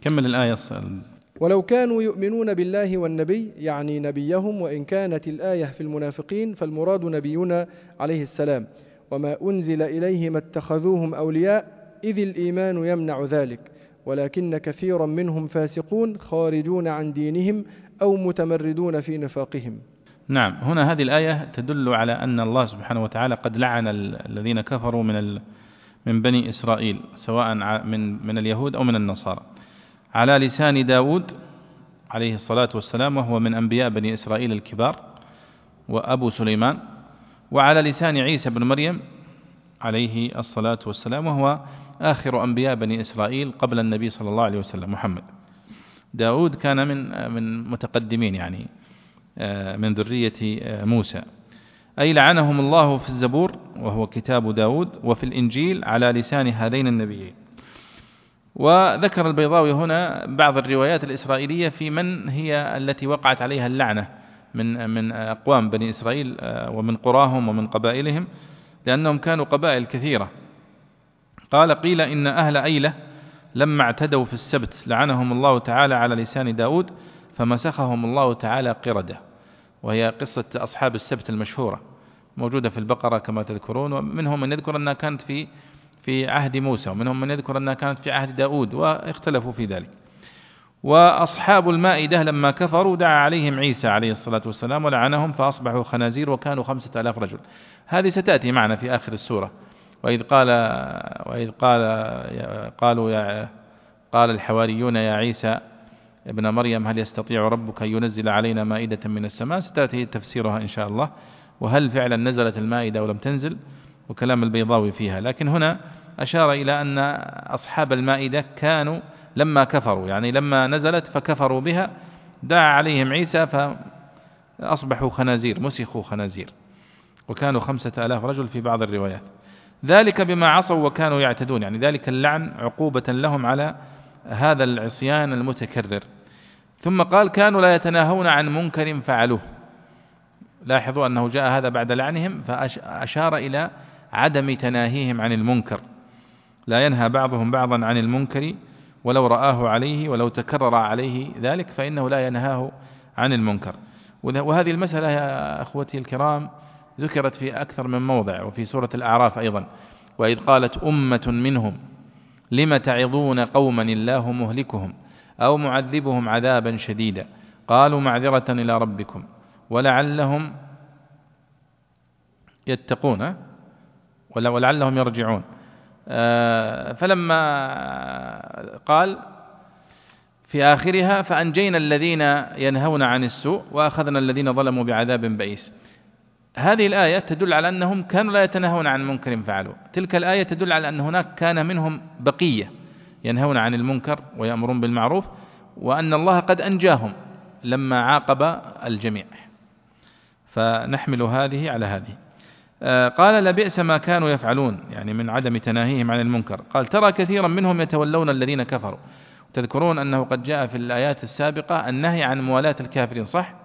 كمل الآية. ولو كانوا يؤمنون بالله والنبي يعني نبيهم، وإن كانت الآية في المنافقين فالمراد نبينا عليه السلام، وما أنزل إليه ما اتخذوهم أولياء إذ الإيمان يمنع ذلك، ولكن كثيرا منهم فاسقون خارجون عن دينهم أو متمردون في نفاقهم. نعم، هنا هذه الآية تدل على أن الله سبحانه وتعالى قد لعن الذين كفروا من من بني إسرائيل، سواء من من اليهود أو من النصارى، على لسان داود عليه الصلاة والسلام، وهو من أنبياء بني إسرائيل الكبار وأبو سليمان، وعلى لسان عيسى بن مريم عليه الصلاة والسلام، وهو آخر أنبياء بني إسرائيل قبل النبي صلى الله عليه وسلم محمد. داود كان من من متقدمين، يعني من ذرية موسى. أي لعنهم الله في الزبور وهو كتاب داود، وفي الإنجيل على لسان هذين النبيين. وذكر البيضاوي هنا بعض الروايات الإسرائيلية في من هي التي وقعت عليها اللعنة من من أقوام بني إسرائيل ومن قراهم ومن قبائلهم، لأنهم كانوا قبائل كثيرة. قال: قيل إن أهل أيلة لما اعتدوا في السبت لعنهم الله تعالى على لسان داود فمسخهم الله تعالى قردة، وهي قصة أصحاب السبت المشهورة موجودة في البقرة كما تذكرون، ومنهم من يذكر أنها كانت في في عهد موسى، ومنهم من يذكر أنها كانت في عهد داود، واختلفوا في ذلك. وأصحاب المائدة لما كفروا دعا عليهم عيسى عليه الصلاة والسلام ولعنهم فأصبحوا خنازير وكانوا خمسة آلاف رجل. هذه ستأتي معنا في آخر السورة. وإذ قال وإذ قال قالوا يا قال الحواريون يا عيسى ابن مريم هل يستطيع ربك أن ينزل علينا مائدة من السماء؟ ستأتي تفسيرها إن شاء الله، وهل فعلا نزلت المائدة ولم تنزل، وكلام البيضاوي فيها. لكن هنا أشار إلى أن أصحاب المائدة كانوا لما كفروا، يعني لما نزلت فكفروا بها، دعا عليهم عيسى فأصبحوا خنازير، مسخوا خنازير، وكانوا خمسة آلاف رجل في بعض الروايات. ذلك بما عصوا وكانوا يعتدون، يعني ذلك اللعن عقوبة لهم على هذا العصيان المتكرر. ثم قال: كانوا لا يتناهون عن منكر فعلوه. لاحظوا أنه جاء هذا بعد لعنهم، فأشار إلى عدم تناهيهم عن المنكر. لا ينهى بعضهم بعضا عن المنكر ولو رآه عليه، ولو تكرر عليه ذلك فإنه لا ينهاه عن المنكر. وهذه المسألة يا أخوتي الكرام ذكرت في أكثر من موضع، وفي سورة الأعراف أيضا: وإذ قالت أمة منهم لم تعظون قوما الله مهلكهم أو معذبهم عذابا شديدا قالوا معذرة إلى ربكم ولعلهم يتقون ولعلهم يرجعون. فلما قال في آخرها: فأنجينا الذين ينهون عن السوء وأخذنا الذين ظلموا بعذاب بئيس. هذه الآية تدل على أنهم كانوا لا يتناهون عن منكر فعلوه. تلك الآية تدل على أن هناك كان منهم بقية ينهون عن المنكر ويأمرون بالمعروف، وأن الله قد أنجاهم لما عاقب الجميع. فنحمل هذه على هذه. قال: لبئس ما كانوا يفعلون، يعني من عدم تناهيهم عن المنكر. قال: ترى كثيرا منهم يتولون الذين كفروا. تذكرون أنه قد جاء في الآيات السابقة النهي عن موالاة الكافرين، صح؟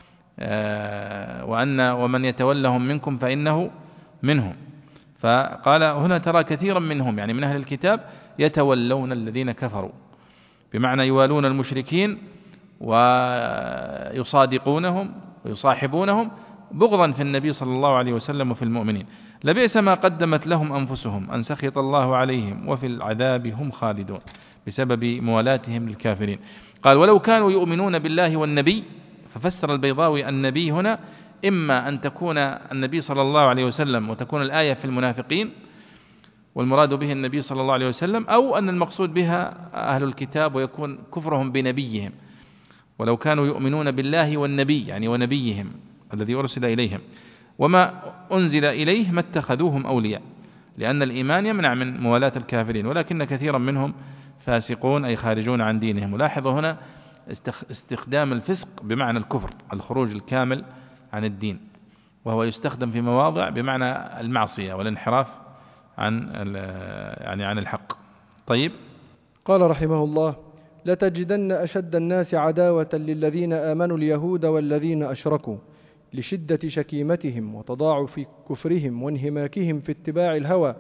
وأن ومن يتولهم منكم فإنه منهم. فقال هنا: ترى كثيرا منهم، يعني من أهل الكتاب، يتولون الذين كفروا، بمعنى يوالون المشركين ويصادقونهم ويصاحبونهم بغضا في النبي صلى الله عليه وسلم وفي المؤمنين. لبئس ما قدمت لهم أنفسهم أن سخط الله عليهم وفي العذاب هم خالدون، بسبب موالاتهم للكافرين. قال: ولو كانوا يؤمنون بالله والنبي. ففسر البيضاوي النبي هنا إما أن تكون النبي صلى الله عليه وسلم وتكون الآية في المنافقين والمراد به النبي صلى الله عليه وسلم، أو أن المقصود بها أهل الكتاب ويكون كفرهم بنبيهم. ولو كانوا يؤمنون بالله والنبي، يعني ونبيهم الذي أرسل إليهم، وما أنزل إليه ما اتخذوهم أولياء، لأن الإيمان يمنع من موالاة الكافرين، ولكن كثيرا منهم فاسقون أي خارجون عن دينهم. ولاحظوا هنا استخدام الفسق بمعنى الكفر، الخروج الكامل عن الدين، وهو يستخدم في مواضع بمعنى المعصية والانحراف عن يعني عن الحق. طيب. قال رحمه الله: لتجدن أشد الناس عداوة للذين آمنوا اليهود والذين أشركوا، لشدة شكيمتهم وتضاعف كفرهم وانهماكهم في اتباع الهوى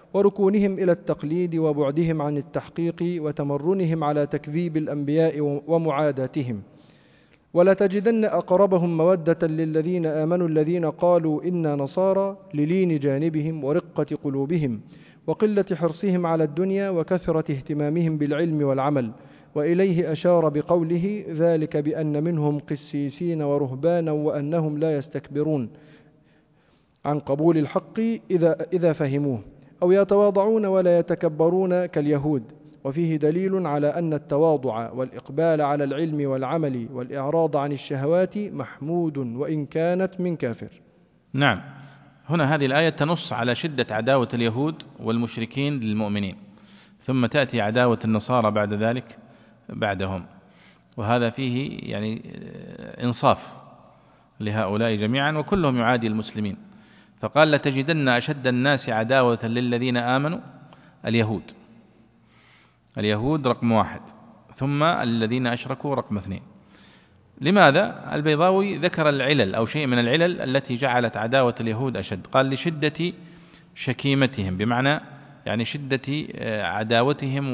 وركونهم إلى التقليد وبعدهم عن التحقيق وتمرنهم على تكذيب الأنبياء ومعاداتهم. ولتجدن أقربهم مودة للذين آمنوا الذين قالوا إنا نصارى للين جانبهم ورقة قلوبهم وقلة حرصهم على الدنيا وكثرة اهتمامهم بالعلم والعمل. وإليه أشار بقوله ذلك بأن منهم قسيسين ورهبانا وأنهم لا يستكبرون عن قبول الحق إذا, إذا فهموه أو يتواضعون ولا يتكبرون كاليهود. وفيه دليل على أن التواضع والإقبال على العلم والعمل والإعراض عن الشهوات محمود وإن كانت من كافر. نعم، هنا هذه الآية تنص على شدة عداوة اليهود والمشركين للمؤمنين، ثم تأتي عداوة النصارى بعد ذلك بعدهم، وهذا فيه يعني إنصاف لهؤلاء جميعا وكلهم يعادي المسلمين. فقال لتجدن أشد الناس عداوة للذين آمنوا اليهود، اليهود رقم واحد، ثم الذين أشركوا رقم اثنين. لماذا؟ البيضاوي ذكر العلل أو شيء من العلل التي جعلت عداوة اليهود أشد. قال لشدة شكيمتهم، بمعنى يعني شدة عداوتهم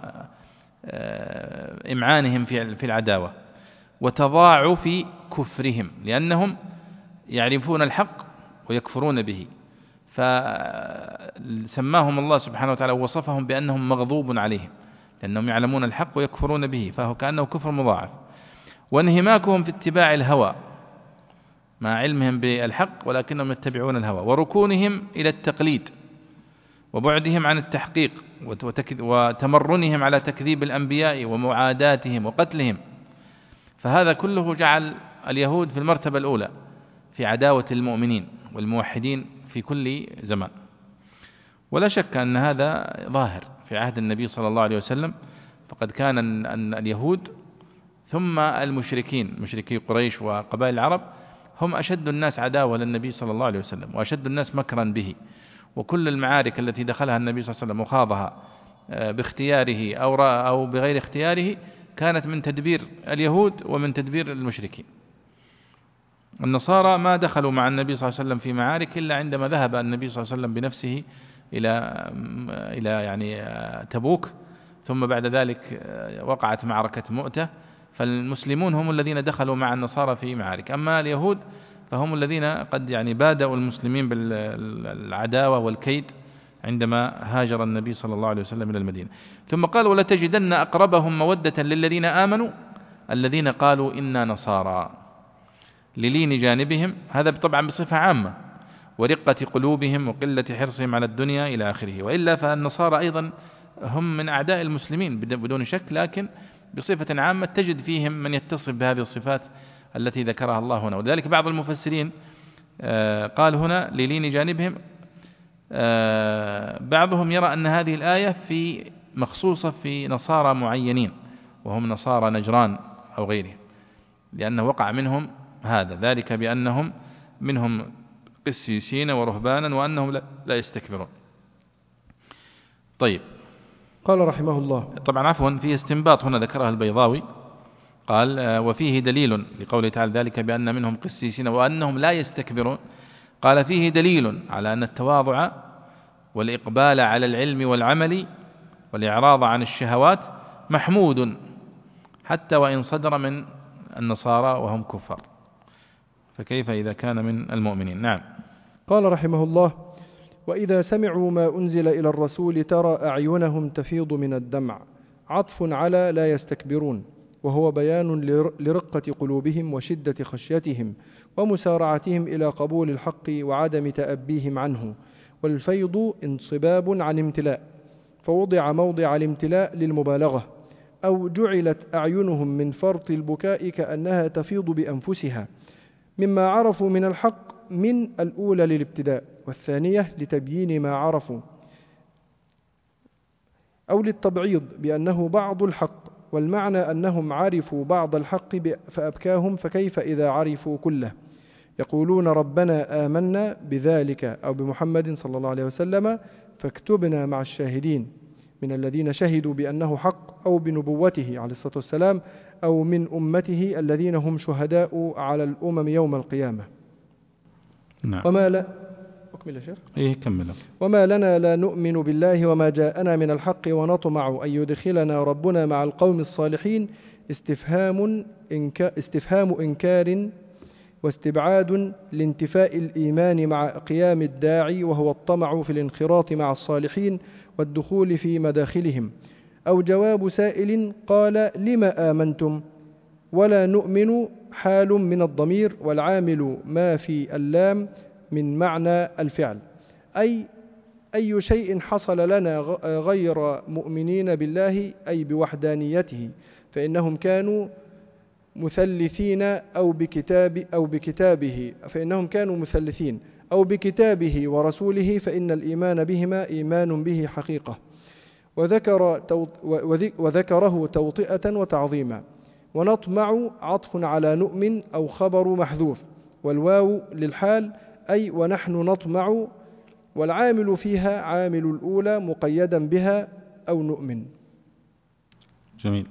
وإمعانهم في العداوة، وتضاعف كفرهم لأنهم يعرفون الحق ويكفرون به، فسماهم الله سبحانه وتعالى ووصفهم بأنهم مغضوب عليهم لأنهم يعلمون الحق ويكفرون به، فهو كأنه كفر مضاعف. وانهماكهم في اتباع الهوى مع علمهم بالحق ولكنهم يتبعون الهوى، وركونهم إلى التقليد وبعدهم عن التحقيق وتمرنهم على تكذيب الأنبياء ومعاداتهم وقتلهم. فهذا كله جعل اليهود في المرتبة الأولى في عداوة المؤمنين والموحدين في كل زمان. ولا شك أن هذا ظاهر في عهد النبي صلى الله عليه وسلم، فقد كان أن اليهود ثم المشركين مشركي قريش وقبائل العرب هم أشد الناس عداوة للنبي صلى الله عليه وسلم وأشد الناس مكرا به، وكل المعارك التي دخلها النبي صلى الله عليه وسلم وخاضها باختياره أو أو بغير اختياره كانت من تدبير اليهود ومن تدبير المشركين. النصارى ما دخلوا مع النبي صلى الله عليه وسلم في معارك إلا عندما ذهب النبي صلى الله عليه وسلم بنفسه إلى إلى يعني تبوك، ثم بعد ذلك وقعت معركة مؤتة، فالمسلمون هم الذين دخلوا مع النصارى في معارك. أما اليهود فهم الذين قد يعني بادأوا المسلمين بالعداوة والكيد عندما هاجر النبي صلى الله عليه وسلم إلى المدينة. ثم قال ولتجدن أقربهم مودة للذين آمنوا الذين قالوا إنا نصارى للين جانبهم، هذا طبعا بصفة عامة، ورقة قلوبهم وقلة حرصهم على الدنيا إلى آخره. وإلا فالنصارى أيضا هم من أعداء المسلمين بدون شك، لكن بصفة عامة تجد فيهم من يتصف بهذه الصفات التي ذكرها الله هنا. ولذلك بعض المفسرين قال هنا للين جانبهم، بعضهم يرى أن هذه الآية في مخصوصة في نصارى معينين وهم نصارى نجران أو غيرهم، لأنه وقع منهم هذا ذلك بأنهم منهم قسيسين ورهبانا وأنهم لا يستكبرون. طيب، قال رحمه الله، طبعا عفوا فيه استنباط هنا ذكرها البيضاوي، قال وفيه دليل لقوله تعالى ذلك بأن منهم قسيسين وأنهم لا يستكبرون. قال فيه دليل على أن التواضع والإقبال على العلم والعمل والإعراض عن الشهوات محمود حتى وإن صدر من النصارى وهم كفار، فكيف إذا كان من المؤمنين؟ نعم. قال رحمه الله وإذا سمعوا ما أنزل إلى الرسول ترى أعينهم تفيض من الدمع، عطف على لا يستكبرون، وهو بيان لرقة قلوبهم وشدة خشيتهم ومسارعتهم إلى قبول الحق وعدم تأبيهم عنه. والفيض انصباب عن امتلاء، فوضع موضع الامتلاء للمبالغة، أو جعلت أعينهم من فرط البكاء كأنها تفيض بأنفسها مما عرفوا من الحق من الأولى للابتداء، والثانية لتبيين ما عرفوا، أو للتبعيض بأنه بعض الحق، والمعنى أنهم عرفوا بعض الحق فأبكاهم، فكيف إذا عرفوا كله؟ يقولون ربنا آمنا بذلك أو بمحمد صلى الله عليه وسلم فاكتبنا مع الشاهدين، من الذين شهدوا بأنه حق، أو بنبوته عليه الصلاة والسلام، أو من أمته الذين هم شهداء على الأمم يوم القيامة. نعم. وما لا أكمل يا شيخ. إيه كمل. وما لنا لا نؤمن بالله وما جاءنا من الحق ونطمع أن يدخلنا ربنا مع القوم الصالحين استفهام إنكا استفهام إنكار واستبعاد لانتفاء الإيمان مع قيام الداعي وهو الطمع في الانخراط مع الصالحين والدخول في مداخلهم، أو جواب سائل قال لما آمنتم ولا نؤمن حال من الضمير والعامل ما في اللام من معنى الفعل، أي أي شيء حصل لنا غير مؤمنين بالله أي بوحدانيته، فإنهم كانوا مثلثين أو بكتاب أو بكتابه فإنهم كانوا مثلثين أو بكتابه ورسوله، فإن الإيمان بهما إيمان به حقيقة، وذكر وذكره توطئة وتعظيما. ونطمع عطف على نؤمن أو خبر محذوف، والواو للحال أي ونحن نطمع، والعامل فيها عامل الأولى مقيدا بها أو نؤمن. جميل.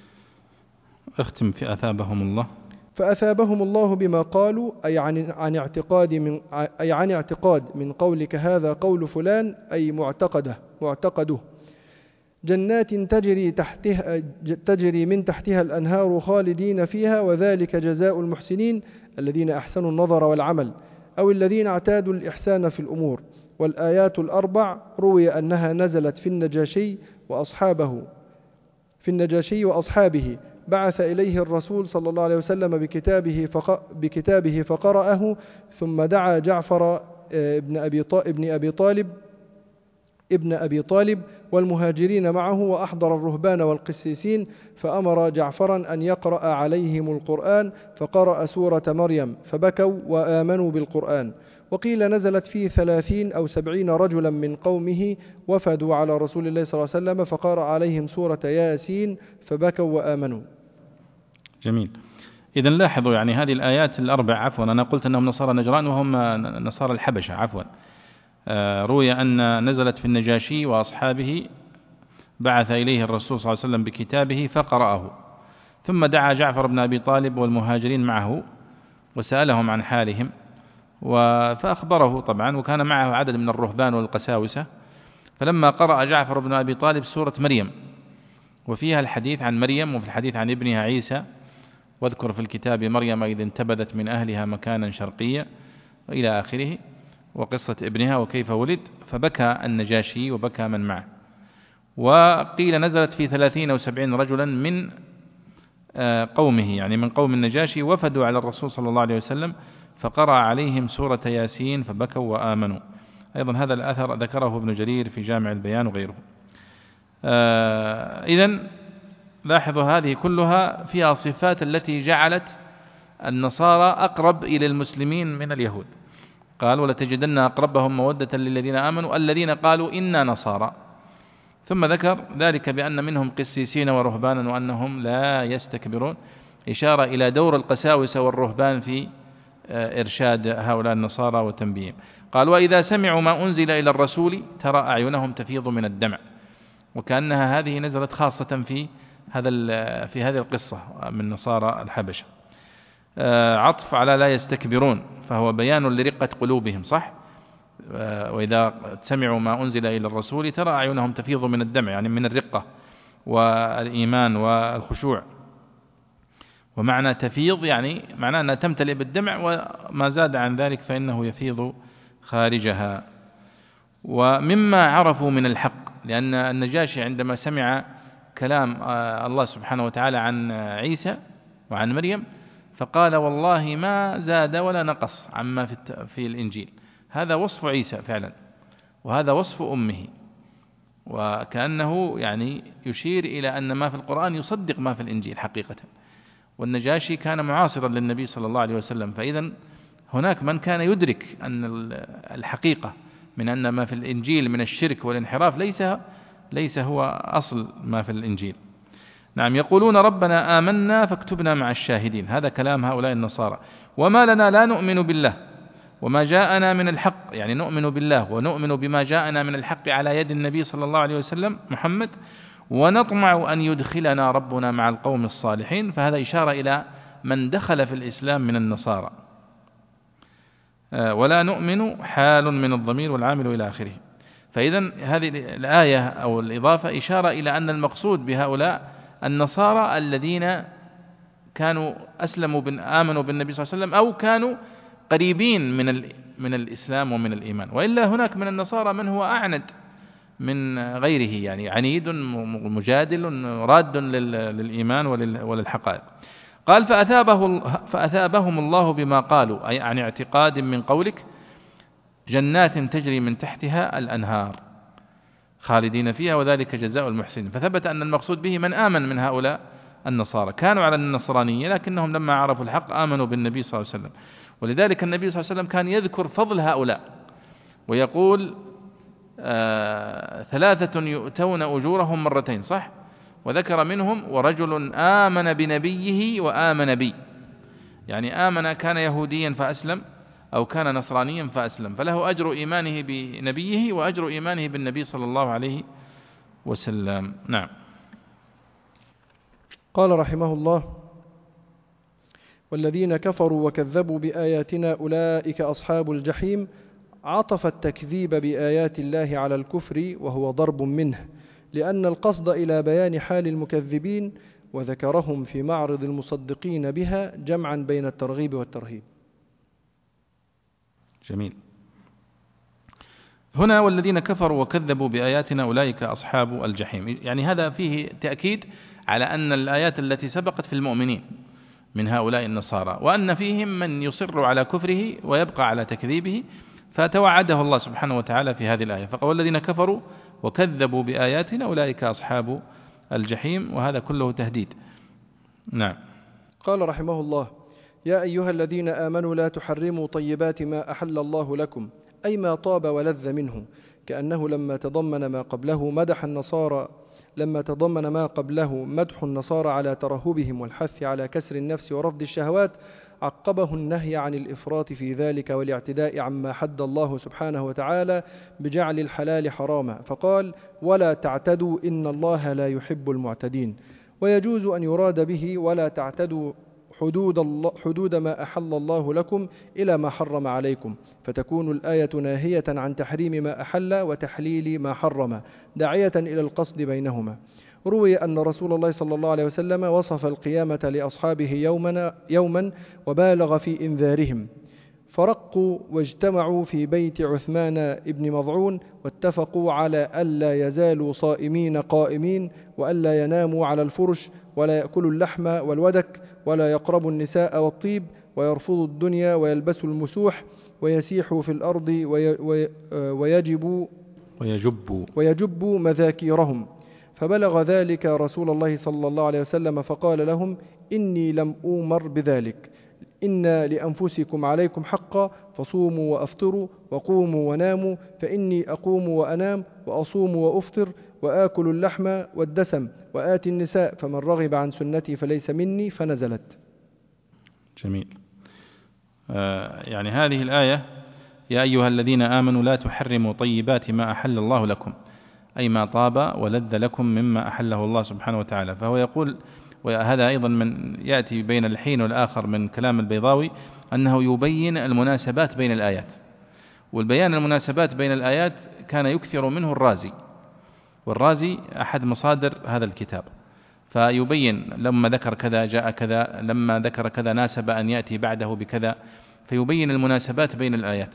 اختم في أثابهم الله. فأثابهم الله بما قالوا أي عن عن اعتقاد من أي عن اعتقاد من قولك هذا قول فلان أي معتقده معتقده جنات تجري تحتها تجري من تحتها الأنهار خالدين فيها وذلك جزاء المحسنين الذين أحسنوا النظر والعمل، أو الذين اعتادوا الإحسان في الأمور. والآيات الأربع روي أنها نزلت في النجاشي وأصحابه في النجاشي وأصحابه بعث إليه الرسول صلى الله عليه وسلم بكتابه بكتابه فقرأه، ثم دعا جعفر ابن أبي ابن أبي طالب ابن أبي طالب والمهاجرين معه، وأحضر الرهبان والقسيسين، فأمر جعفرا أن يقرأ عليهم القرآن، فقرأ سورة مريم فبكوا وآمنوا بالقرآن. وقيل نزلت فيه ثلاثين أو سبعين رجلا من قومه وفدوا على رسول الله صلى الله عليه وسلم فقرأ عليهم سورة ياسين فبكوا وآمنوا. جميل. إذن لاحظوا يعني هذه الآيات الأربع، عفوا أنا قلت أنهم نصارى نجران وهم نصارى الحبشة، عفوا روي أن نزلت في النجاشي وأصحابه بعث إليه الرسول صلى الله عليه وسلم بكتابه فقرأه، ثم دعا جعفر بن أبي طالب والمهاجرين معه وسألهم عن حالهم فأخبره طبعا، وكان معه عدد من الرهبان والقساوسة. فلما قرأ جعفر بن أبي طالب سورة مريم وفيها الحديث عن مريم وفي الحديث عن ابنها عيسى، واذكر في الكتاب مريم إذ انتبذت من أهلها مكانا شرقيا وإلى آخره، وقصة ابنها وكيف ولد، فبكى النجاشي وبكى من معه. وقيل نزلت في ثلاثين أو سبعين رجلا من قومه يعني من قوم النجاشي وفدوا على الرسول صلى الله عليه وسلم فقرأ عليهم سورة ياسين فبكوا وآمنوا. أيضا هذا الأثر ذكره ابن جرير في جامع البيان وغيره. إذن لاحظوا هذه كلها فيها صفات التي جعلت النصارى أقرب إلى المسلمين من اليهود. قال ولتجدن أقربهم مودة للذين آمنوا الذين قالوا إنا نصارى، ثم ذكر ذلك بأن منهم قسيسين ورهبانا وأنهم لا يستكبرون، إشارة إلى دور القساوسة والرهبان في إرشاد هؤلاء النصارى وتنبيههم. قال وإذا سمعوا ما أنزل إلى الرسول ترى أعينهم تفيض من الدمع، وكأنها هذه نزلت خاصة في هذا في هذه القصة من نصارى الحبشة. عطف على لا يستكبرون، فهو بيان لرقة قلوبهم، صح؟ وإذا سمعوا ما أنزل إلى الرسول ترى أعينهم تفيض من الدمع، يعني من الرقة والإيمان والخشوع. ومعنى تفيض يعني معناه أنها تمتلئ بالدمع، وما زاد عن ذلك فإنه يفيض خارجها. ومما عرفوا من الحق، لأن النجاشي عندما سمع كلام الله سبحانه وتعالى عن عيسى وعن مريم فقال والله ما زاد ولا نقص عما في الإنجيل. هذا وصف عيسى فعلا، وهذا وصف أمه، وكأنه يعني يشير إلى أن ما في القرآن يصدق ما في الإنجيل حقيقة. والنجاشي كان معاصرا للنبي صلى الله عليه وسلم، فإذا هناك من كان يدرك أن الحقيقة من أن ما في الإنجيل من الشرك والانحراف ليس ليس هو أصل ما في الإنجيل. نعم. يقولون ربنا آمنا فاكتبنا مع الشاهدين، هذا كلام هؤلاء النصارى. وما لنا لا نؤمن بالله وما جاءنا من الحق، يعني نؤمن بالله ونؤمن بما جاءنا من الحق على يد النبي صلى الله عليه وسلم محمد، ونطمع أن يدخلنا ربنا مع القوم الصالحين. فهذا إشارة إلى من دخل في الإسلام من النصارى. ولا نؤمن حال من الضمير والعامل إلى آخره. فإذا هذه الآية أو الإضافة إشارة إلى أن المقصود بهؤلاء النصارى الذين كانوا أسلموا آمنوا بالنبي صلى الله عليه وسلم أو كانوا قريبين من من الإسلام ومن الإيمان. وإلا هناك من النصارى من هو أعند من غيره، يعني عنيد مجادل راد للإيمان وللحقائق. قال فأثابه فأثابهم الله بما قالوا، أي عن اعتقاد من قولك جنات تجري من تحتها الأنهار خالدين فيها وذلك جزاء المحسنين. فثبت أن المقصود به من آمن من هؤلاء النصارى، كانوا على النصرانية لكنهم لما عرفوا الحق آمنوا بالنبي صلى الله عليه وسلم. ولذلك النبي صلى الله عليه وسلم كان يذكر فضل هؤلاء ويقول آه ثلاثة يؤتون أجورهم مرتين، صح؟ وذكر منهم ورجل آمن بنبيه وآمن بي، يعني آمن كان يهوديا فأسلم أو كان نصرانيا فأسلم، فله أجر إيمانه بنبيه وأجر إيمانه بالنبي صلى الله عليه وسلم. نعم. قال رحمه الله: والذين كفروا وكذبوا بآياتنا أولئك أصحاب الجحيم. عطف التكذيب بآيات الله على الكفر وهو ضرب منه، لأن القصد إلى بيان حال المكذبين، وذكرهم في معرض المصدقين بها جمعا بين الترغيب والترهيب. جميل. هنا والذين كفروا وكذبوا بآياتنا أولئك أصحاب الجحيم، يعني هذا فيه تأكيد على أن الآيات التي سبقت في المؤمنين من هؤلاء النصارى، وأن فيهم من يصر على كفره ويبقى على تكذيبه، فتوعده الله سبحانه وتعالى في هذه الآية فقال والذين كفروا وكذبوا بآياتنا أولئك أصحاب الجحيم، وهذا كله تهديد. نعم. قال رحمه الله: يا أيها الذين آمنوا لا تحرموا طيبات ما أحل الله لكم، أي ما طاب ولذ منه، كأنه لما تضمن ما قبله مدح النصارى لما تضمن ما قبله مدح النصارى على ترهبهم والحث على كسر النفس ورفض الشهوات، عقبه النهي عن الإفراط في ذلك والاعتداء عما حد الله سبحانه وتعالى بجعل الحلال حراما، فقال: ولا تعتدوا إن الله لا يحب المعتدين. ويجوز أن يراد به ولا تعتدوا حدود, الله حدود ما أحل الله لكم إلى ما حرم عليكم، فتكون الآية ناهية عن تحريم ما أحل وتحليل ما حرم، داعية إلى القصد بينهما. روي أن رسول الله صلى الله عليه وسلم وصف القيامة لأصحابه يوما, يوما وبالغ في إنذارهم، فرقوا واجتمعوا في بيت عثمان بن مظعون، واتفقوا على ألا يزالوا صائمين قائمين، وألا يناموا على الفرش، ولا يأكلوا اللحم والودك، ولا يقربوا النساء والطيب، ويرفضوا الدنيا ويلبسوا المسوح، ويسيحوا في الأرض ويجبوا ويجبوا, ويجبوا مذاكيرهم. فبلغ ذلك رسول الله صلى الله عليه وسلم فقال لهم: إني لم أؤمر بذلك، إن لأنفسكم عليكم حقا، فصوموا وأفطروا وقوموا وناموا، فإني أقوم وأنام وأصوم وأفطر وآكل اللحم والدسم وآتي النساء، فمن رغب عن سنتي فليس مني، فنزلت. جميل. آه يعني هذه الآية: يا أيها الذين آمنوا لا تحرموا طيبات ما أحل الله لكم، أي ما طاب ولذ لكم مما أحله الله سبحانه وتعالى. فهو يقول، وهذا أيضا من يأتي بين الحين والآخر من كلام البيضاوي، أنه يبين المناسبات بين الآيات، والبيان المناسبات بين الآيات كان يكثر منه الرازي، والرازي أحد مصادر هذا الكتاب، فيبين لما ذكر كذا جاء كذا، لما ذكر كذا ناسب أن يأتي بعده بكذا، فيبين المناسبات بين الآيات.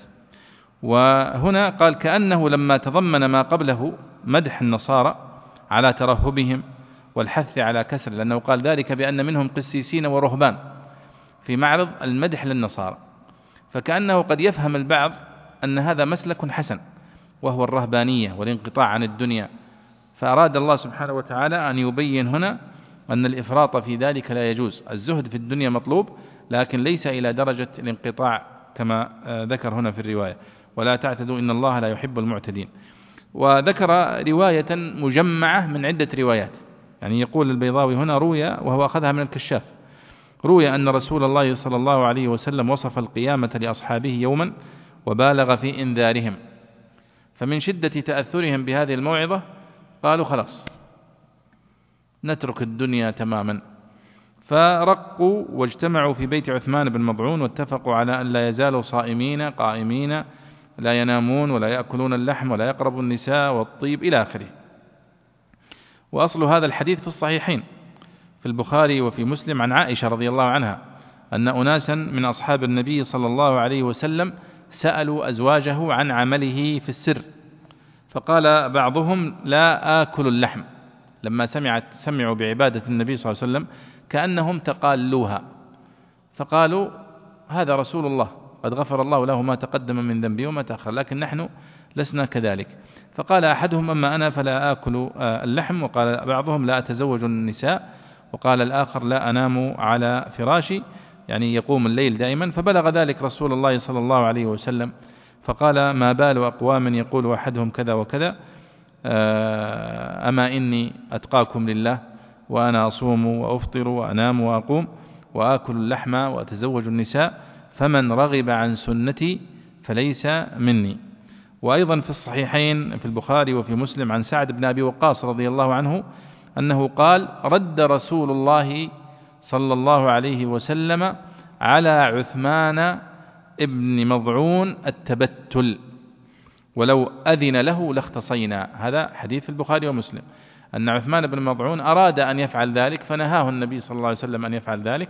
وهنا قال كأنه لما تضمن ما قبله مدح النصارى على ترهبهم والحث على كسر، لأنه قال ذلك بأن منهم قسيسين ورهبان في معرض المدح للنصارى، فكأنه قد يفهم البعض أن هذا مسلك حسن وهو الرهبانية والانقطاع عن الدنيا، فأراد الله سبحانه وتعالى أن يبين هنا أن الإفراط في ذلك لا يجوز، الزهد في الدنيا مطلوب لكن ليس إلى درجة الانقطاع كما ذكر هنا في الرواية: ولا تعتدوا إن الله لا يحب المعتدين. وذكر رواية مجمعة من عدة روايات، يعني يقول البيضاوي هنا روي، وهو أخذها من الكشاف، روي أن رسول الله صلى الله عليه وسلم وصف القيامة لأصحابه يوما وبالغ في إنذارهم، فمن شدة تأثرهم بهذه الموعظة قالوا خلاص نترك الدنيا تماما، فرقوا واجتمعوا في بيت عثمان بن مضعون واتفقوا على أن لا يزالوا صائمين قائمين لا ينامون ولا يأكلون اللحم ولا يقربوا النساء والطيب إلى آخره. وأصل هذا الحديث في الصحيحين في البخاري وفي مسلم عن عائشة رضي الله عنها أن أناسا من أصحاب النبي صلى الله عليه وسلم سألوا أزواجه عن عمله في السر، فقال بعضهم لا آكل اللحم، لما سمعت سمعوا بعبادة النبي صلى الله عليه وسلم كأنهم تقالوها، فقالوا هذا رسول الله قد غفر الله له ما تقدم من ذنبه وما تأخر، لكن نحن لسنا كذلك. فقال أحدهم أما أنا فلا آكل اللحم، وقال بعضهم لا أتزوج النساء، وقال الآخر لا أنام على فراشي، يعني يقوم الليل دائما. فبلغ ذلك رسول الله صلى الله عليه وسلم فقال ما بال أقوام يقول أحدهم كذا وكذا، أما إني أتقاكم لله وأنا أصوم وأفطر وأنام وأقوم وآكل اللحم وأتزوج النساء، فمن رغب عن سنتي فليس مني. وأيضا في الصحيحين في البخاري وفي مسلم عن سعد بن أبي وقاص رضي الله عنه أنه قال رد رسول الله صلى الله عليه وسلم على عثمان ابن مضعون التبتل ولو أذن له لاختصينا. هذا حديث البخاري ومسلم أن عثمان بن مضعون أراد أن يفعل ذلك فنهاه النبي صلى الله عليه وسلم أن يفعل ذلك،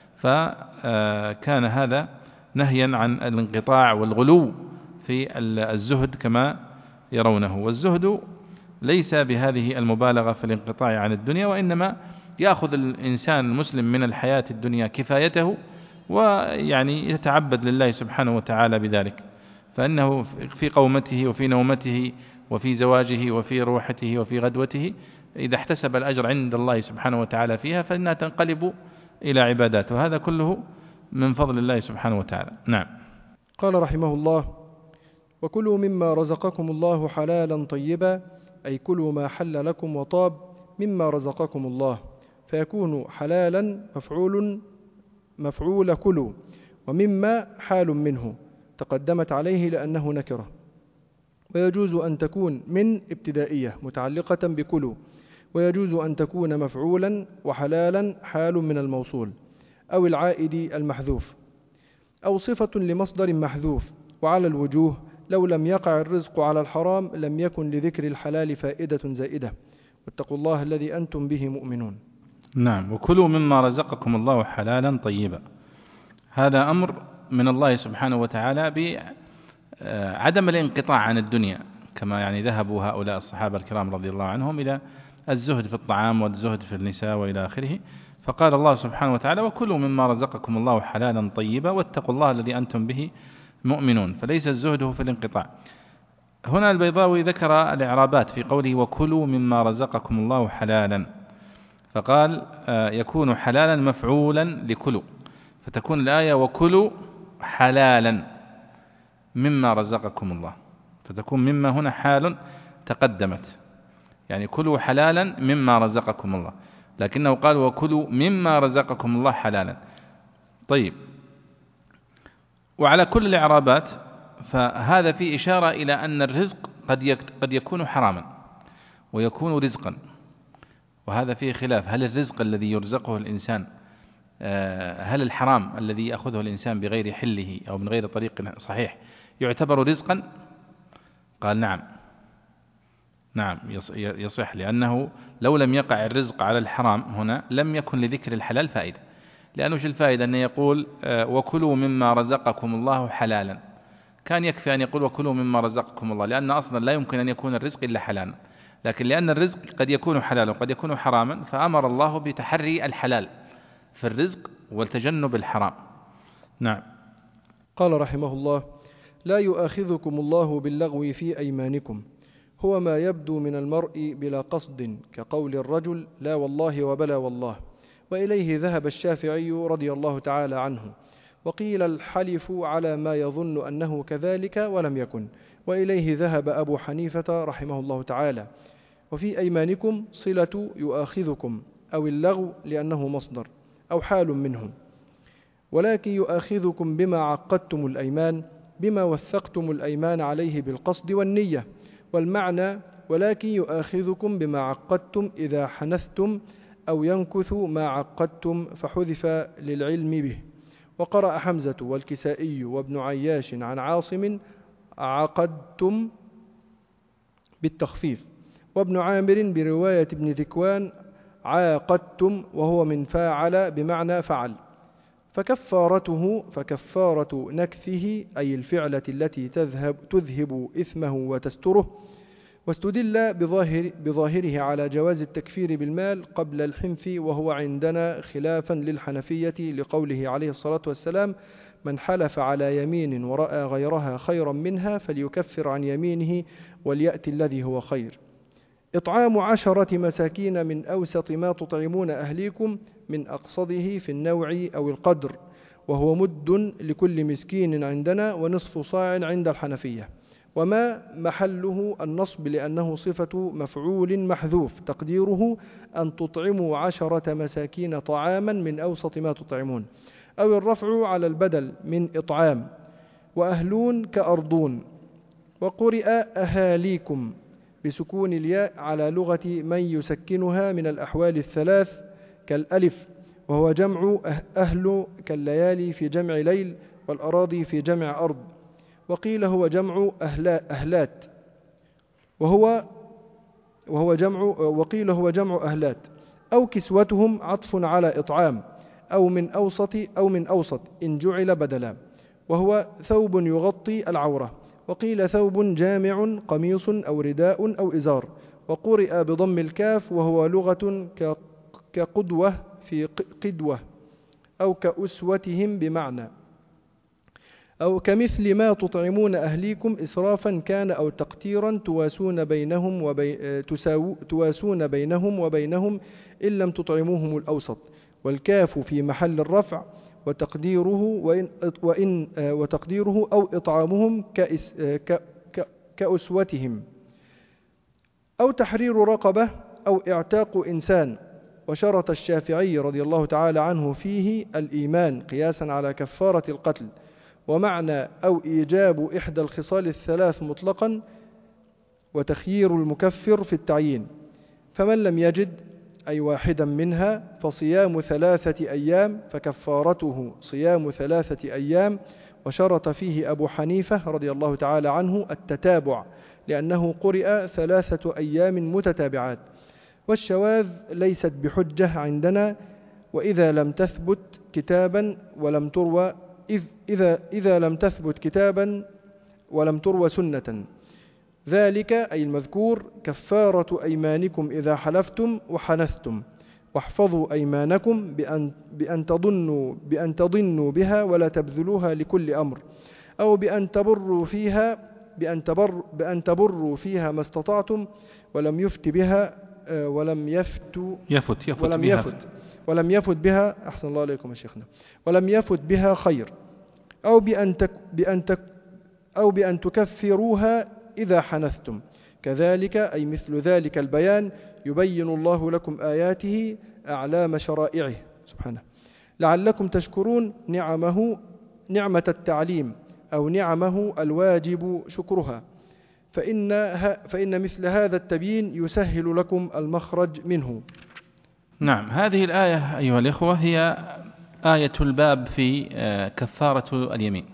فكان هذا نهيا عن الانقطاع والغلو في الزهد كما يرونه. والزهد ليس بهذه المبالغة في الانقطاع عن الدنيا، وإنما يأخذ الإنسان المسلم من الحياة الدنيا كفايته ويعني يتعبد لله سبحانه وتعالى بذلك، فإنه في قومته وفي نومته وفي زواجه وفي روحته وفي غدوته إذا احتسب الأجر عند الله سبحانه وتعالى فيها فإنها تنقلب إلى عباداته، وهذا كله من فضل الله سبحانه وتعالى. نعم. قال رحمه الله وكلوا مما رزقكم الله حلالا طيبا، أي كلوا ما حل لكم وطاب مما رزقكم الله، فيكون حلالا مفعول مفعول كلوا، ومما حال منه تقدمت عليه لأنه نكرة. ويجوز أن تكون من ابتدائية متعلقة بكلوا، ويجوز أن تكون مفعولا وحلالا حال من الموصول أو العائد المحذوف، أو صفة لمصدر محذوف. وعلى الوجوه لو لم يقع الرزق على الحرام لم يكن لذكر الحلال فائدة زائدة، واتقوا الله الذي أنتم به مؤمنون. نعم. وكلوا مما رزقكم الله حلالا طيبا، هذا أمر من الله سبحانه وتعالى بعدم الانقطاع عن الدنيا، كما يعني ذهبوا هؤلاء الصحابة الكرام رضي الله عنهم إلى الزهد في الطعام والزهد في النساء وإلى آخره. فقال الله سبحانه وتعالى وكلوا مما رزقكم الله حلالا طيبا واتقوا الله الذي أنتم به مؤمنون، فليس الزهد في الانقطاع. هنا البيضاوي ذكر الإعرابات في قوله وكلوا مما رزقكم الله حلالا، فقال يكون حلالا مفعولا لكلوا، فتكون الآية وكلوا حلالا مما رزقكم الله، فتكون مما هنا حال تقدمت، يعني كلوا حلالا مما رزقكم الله، لكنه قال وكلوا مما رزقكم الله حلالا. طيب، وعلى كل الإعرابات فهذا في إشارة إلى أن الرزق قد يكون حراما ويكون رزقا، وهذا فيه خلاف، هل الرزق الذي يرزقه الإنسان هل الحرام الذي يأخذه الإنسان بغير حله أو من غير طريق صحيح يعتبر رزقا؟ قال نعم نعم يصح، لأنه لو لم يقع الرزق على الحرام هنا لم يكن لذكر الحلال فائدة، لأنه شو الفائدة أن يقول وكلوا مما رزقكم الله حلالا، كان يكفي أن يقول وكلوا مما رزقكم الله، لأن أصلا لا يمكن أن يكون الرزق إلا حلالا، لكن لأن الرزق قد يكون حلالا وقد يكون حراما فأمر الله بتحري الحلال في الرزق والتجنب الحرام. نعم. قال رحمه الله لا يؤاخذكم الله باللغو في أيمانكم، هو ما يبدو من المرء بلا قصد كقول الرجل لا والله وبلا والله، وإليه ذهب الشافعي رضي الله تعالى عنه، وقيل الحلف على ما يظن أنه كذلك ولم يكن، وإليه ذهب أبو حنيفة رحمه الله تعالى. وفي أيمانكم صلة يؤاخذكم أو اللغو لأنه مصدر أو حال منه، ولكن يؤاخذكم بما عقدتم الأيمان بما وثقتم الأيمان عليه بالقصد والنية، والمعنى ولكن يؤاخذكم بما عقدتم إذا حنثتم أو ينكث ما عقدتم فحذف للعلم به. وقرأ حمزة والكسائي وابن عياش عن عاصم عقدتم بالتخفيف، وابن عامر برواية ابن ذكوان عاقدتم وهو من فاعل بمعنى فعل. فكفارته فكفارة نكثه أي الفعلة التي تذهب, تذهب إثمه وتستره. واستدل بظاهر بظاهره على جواز التكفير بالمال قبل الحنث، وهو عندنا خلافا للحنفية لقوله عليه الصلاة والسلام: من حلف على يمين ورأى غيرها خيرا منها فليكفر عن يمينه وليأتي الذي هو خير. إطعام عشرة مساكين من أوسط ما تطعمون أهليكم من أقصده في النوع أو القدر، وهو مد لكل مسكين عندنا ونصف صاع عند الحنفية. وما محله النصب لأنه صفة مفعول محذوف تقديره أن تطعموا عشرة مساكين طعاما من أوسط ما تطعمون، أو الرفع على البدل من إطعام. وأهلون كأرضون. وقرئ أهاليكم بسكون الياء على لغة من يسكنها من الأحوال الثلاث كالألف، وهو جمع أهل كالليالي في جمع ليل، والأراضي في جمع أرض. وقيل هو جمع أهلا أهلات وهو وهو جمع وقيل هو جمع أهلات. أو كسوتهم عطف على إطعام، أو من أوسط أو من أوسط إن جعل بدلا، وهو ثوب يغطي العورة. وقيل ثوب جامع قميص أو رداء أو إزار. وقرئ بضم الكاف وهو لغة كقدوة في قدوة، أو كأسوتهم بمعنى، أو كمثل ما تطعمون أهليكم إسرافا كان أو تقتيرا تواسون بينهم, وبي... تساو... تواسون بينهم وبينهم إن لم تطعموهم الأوسط. والكاف في محل الرفع، وتقديره وإن, وإن وتقديره أو إطعامهم كإس ك ك كأسوتهم، أو تحرير رقبة أو إعتاق إنسان. وشرط الشافعي رضي الله تعالى عنه فيه الإيمان قياسا على كفارة القتل. ومعنى أو إيجاب إحدى الخصال الثلاث مطلقا، وتخيير المكفر في التعيين. فمن لم يجد أي واحدا منها فصيام ثلاثة أيام، فكفارته صيام ثلاثة أيام. وشرط فيه أبو حنيفة رضي الله تعالى عنه التتابع، لأنه قرئ ثلاثة أيام متتابعات. والشواذ ليست بحجة عندنا، وإذا لم تثبت كتابا ولم تروى إذ إذا, إذا لم تثبت كتابا ولم تروى سنة. ذلك أي المذكور كفارة أيمانكم إذا حلفتم وحنثتم. واحفظوا أيمانكم بأن, بأن, تضنوا بأن تضنوا بها ولا تبذلوها لكل أمر، أو بأن تبروا فيها بأن, تبر بأن تبروا فيها ما استطعتم، ولم يفت بها ولم يفت يفت يفت ولم بها يفت ولم يفت بها أحسن الله عليكم يا شيخنا ولم يفت بها خير، أو بأن تك بأن تك أو بأن تكفروها إذا حنثتم. كذلك أي مثل ذلك البيان يبين الله لكم آياته أعلام شرائعه سبحانه لعلكم تشكرون نعمه نعمة التعليم، أو نعمه الواجب شكرها. فإن, فإن مثل هذا التبيين يسهل لكم المخرج منه. نعم، هذه الآية أيها الإخوة هي آية الباب في كفارة اليمين.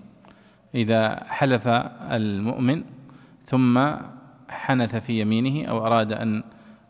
إذا حلف المؤمن ثم حنث في يمينه أو أراد أن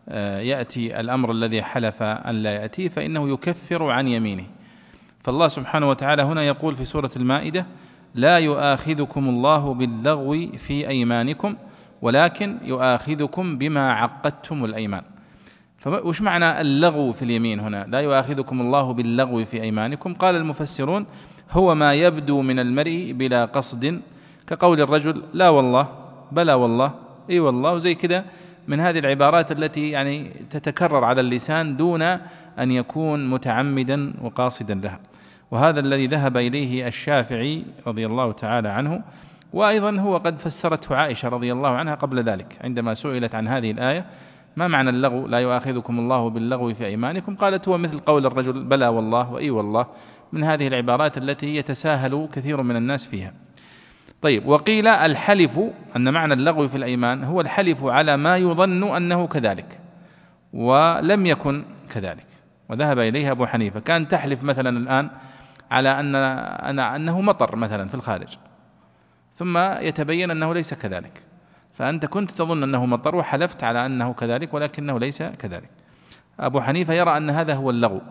يأتي الأمر الذي حلف أن لا يأتي فإنه يكفر عن يمينه. فالله سبحانه وتعالى هنا يقول في سورة المائدة: لا يؤاخذكم الله باللغو في أيمانكم ولكن يؤاخذكم بما عقدتم الأيمان. فوش معنى اللغو في اليمين هنا؟ لا يؤاخذكم الله باللغو في أيمانكم. قال المفسرون: هو ما يبدو من المرء بلا قصد، كقول الرجل لا والله، بلا والله، اي والله، وزي كذا من هذه العبارات التي يعني تتكرر على اللسان دون أن يكون متعمدا وقاصدا لها. وهذا الذي ذهب إليه الشافعي رضي الله تعالى عنه، وأيضا هو قد فسرته عائشة رضي الله عنها قبل ذلك عندما سئلت عن هذه الآية: ما معنى اللغو؟ لا يؤاخذكم الله باللغو في أيمانكم. قالت: هو مثل قول الرجل بلا والله وإي والله، من هذه العبارات التي يتساهل كثير من الناس فيها. طيب، وقيل الحلف أن معنى اللغو في الأيمان هو الحلف على ما يظن أنه كذلك ولم يكن كذلك. وذهب إليها أبو حنيفة. كان تحلف مثلا الآن على أن أنه مطر مثلا في الخارج، ثم يتبين أنه ليس كذلك، فأنت كنت تظن أنه مطر وحلفت على أنه كذلك ولكنه ليس كذلك. أبو حنيفة يرى أن هذا هو اللغو.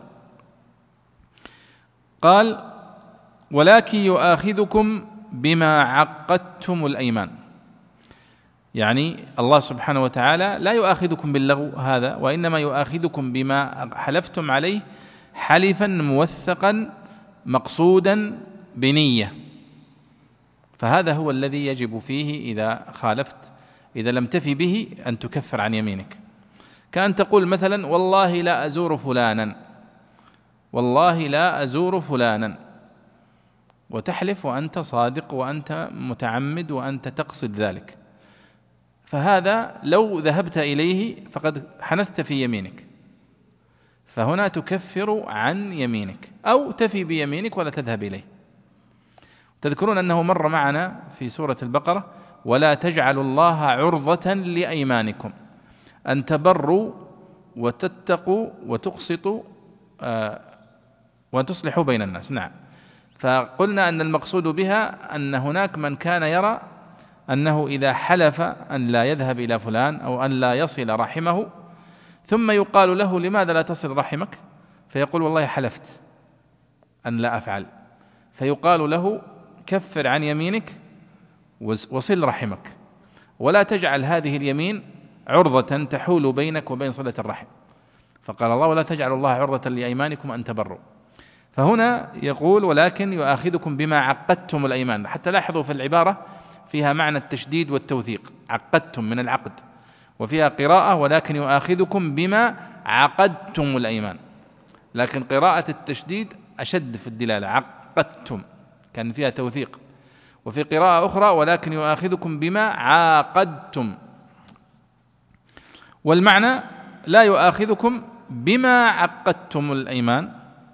قال: ولكن يؤاخذكم بما عقدتم الأيمان، يعني الله سبحانه وتعالى لا يؤاخذكم باللغو هذا، وإنما يؤاخذكم بما حلفتم عليه حلفا موثقا مقصودا بنية، فهذا هو الذي يجب فيه إذا خالفت، إذا لم تفي به أن تكفر عن يمينك. كأن تقول مثلا: والله لا أزور فلانا، والله لا أزور فلانا، وتحلف وأنت صادق وأنت متعمد وأنت تقصد ذلك، فهذا لو ذهبت إليه فقد حنثت في يمينك، فهنا تكفر عن يمينك، أو تفي بيمينك ولا تذهب إليه. تذكرون أنه مر معنا في سورة البقرة: ولا تجعلوا الله عرضة لأيمانكم أن تبروا وتتقوا وتقسطوا آه وتصلحوا بين الناس. نعم، فقلنا أن المقصود بها أن هناك من كان يرى أنه إذا حلف أن لا يذهب إلى فلان أو أن لا يصل رحمه، ثم يقال له: لماذا لا تصل رحمك؟ فيقول: والله حلفت أن لا أفعل، فيقال له: كفر عن يمينك وصل رحمك، ولا تجعل هذه اليمين عرضة تحول بينك وبين صلة الرحم. فقال الله: ولا تجعلوا الله عرضة لأيمانكم أن تبروا. فهنا يقول: ولكن يؤاخذكم بما عقدتم الأيمان. حتى لاحظوا في العبارة فيها معنى التشديد والتوثيق، عقدتم من العقد، وفيها قراءة: ولكن يؤاخذكم بما عقدتم الأيمان، لكن قراءة التشديد أشد في الدلالة، عقدتم كان فيها توثيق. وفي قراءة أخرى: ولكن يؤاخذكم بما عاقدتم. والمعنى: لا يؤاخذكم بما عقدتم الأيمان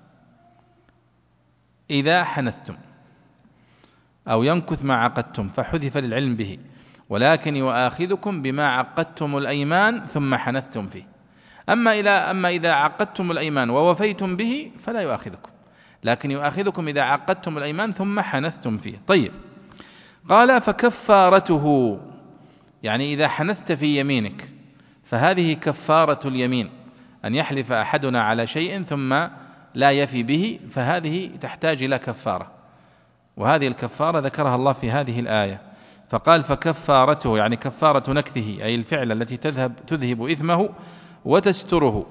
إذا حنثتم، أو ينكث ما عقدتم فحذف للعلم به، ولكن يؤاخذكم بما عقدتم الأيمان ثم حنثتم فيه. أما إلى أما إذا عقدتم الأيمان ووفيتم به فلا يؤاخذكم، لكن يؤاخذكم إذا عقدتم الأيمان ثم حنثتم فيه. طيب، قال: فكفارته، يعني إذا حنثت في يمينك فهذه كفارة اليمين، أن يحلف أحدنا على شيء ثم لا يفي به، فهذه تحتاج إلى كفارة، وهذه الكفارة ذكرها الله في هذه الآية، فقال: فكفارته، يعني كفارة نكثه، أي الفعل التي تذهب تذهب إثمه وتستره.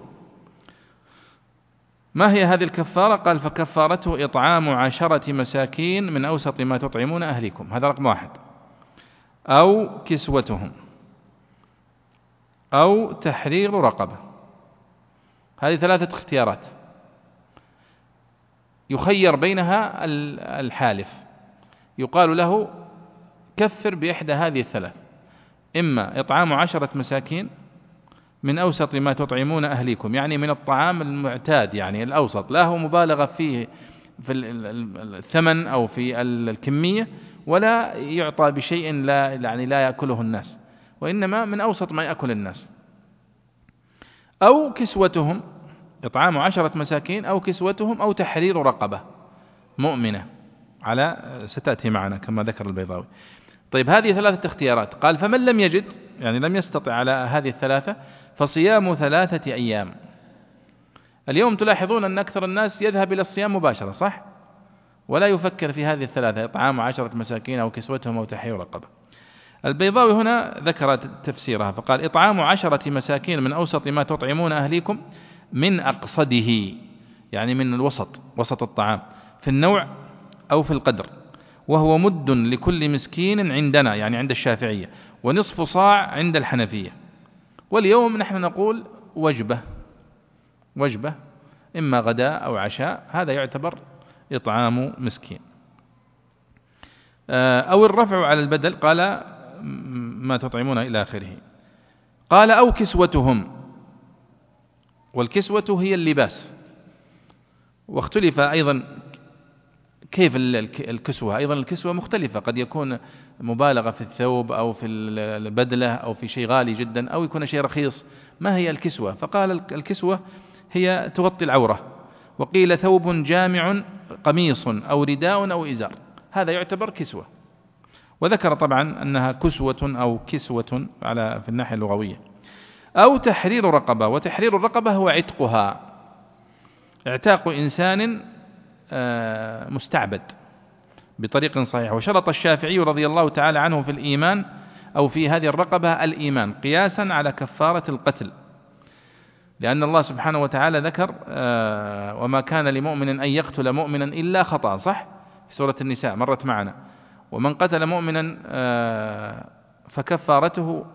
ما هي هذه الكفارة؟ قال: فكفارته إطعام عشرة مساكين من أوسط ما تطعمون أهليكم، هذا رقم واحد، أو كسوتهم، أو تحرير رقبة. هذه ثلاثة اختيارات يخير بينها الحالف، يقال له: كفر بإحدى هذه الثلاث، إما إطعام عشرة مساكين من أوسط ما تطعمون أهليكم، يعني من الطعام المعتاد، يعني الأوسط، لا هو مبالغة فيه في الثمن أو في الكمية، ولا يعطى بشيء لا يعني لا يأكله الناس، وإنما من أوسط ما يأكل الناس. أو كسوتهم، إطعام عشرة مساكين، أو كسوتهم، أو تحرير رقبة مؤمنة، على ستأتي معنا كما ذكر البيضاوي. طيب، هذه ثلاثة اختيارات. قال: فمن لم يجد، يعني لم يستطع على هذه الثلاثة، فصيام ثلاثة أيام. اليوم تلاحظون أن أكثر الناس يذهب إلى الصيام مباشرة، صح؟ ولا يفكر في هذه الثلاثة: إطعام عشرة مساكين، أو كسوتهم، أو تحرير رقبة. البيضاوي هنا ذكر تفسيرها فقال: إطعام عشرة مساكين من أوسط ما تطعمون أهليكم من أقصده، يعني من الوسط، وسط الطعام، في النوع أو في القدر، وهو مد لكل مسكين عندنا، يعني عند الشافعية، ونصف صاع عند الحنفية. واليوم نحن نقول وجبة، وجبة إما غداء أو عشاء، هذا يعتبر إطعام مسكين. أو الرفع على البدل، قال: ما تطعمون إلى آخره. قال: أو كسوتهم، والكسوة هي اللباس. واختلف أيضا كيف الكسوة، أيضا الكسوة مختلفة، قد يكون مبالغة في الثوب أو في البدلة أو في شيء غالي جدا، أو يكون شيء رخيص. ما هي الكسوة؟ فقال: الكسوة هي تغطي العورة، وقيل ثوب جامع قميص أو رداء أو إزار، هذا يعتبر كسوة. وذكر طبعا أنها كسوة أو كسوة على في الناحية اللغوية. أو تحرير رقبة، وتحرير الرقبة هو عتقها، اعتاق إنسان مستعبد بطريق صحيح. وشرط الشافعي رضي الله تعالى عنه في الإيمان أو في هذه الرقبة الإيمان قياسا على كفارة القتل، لأن الله سبحانه وتعالى ذكر وما كان لمؤمن أن يقتل مؤمنا إلا خطأ، صح؟ في سورة النساء مرت معنا. ومن قتل مؤمنا فكفارته،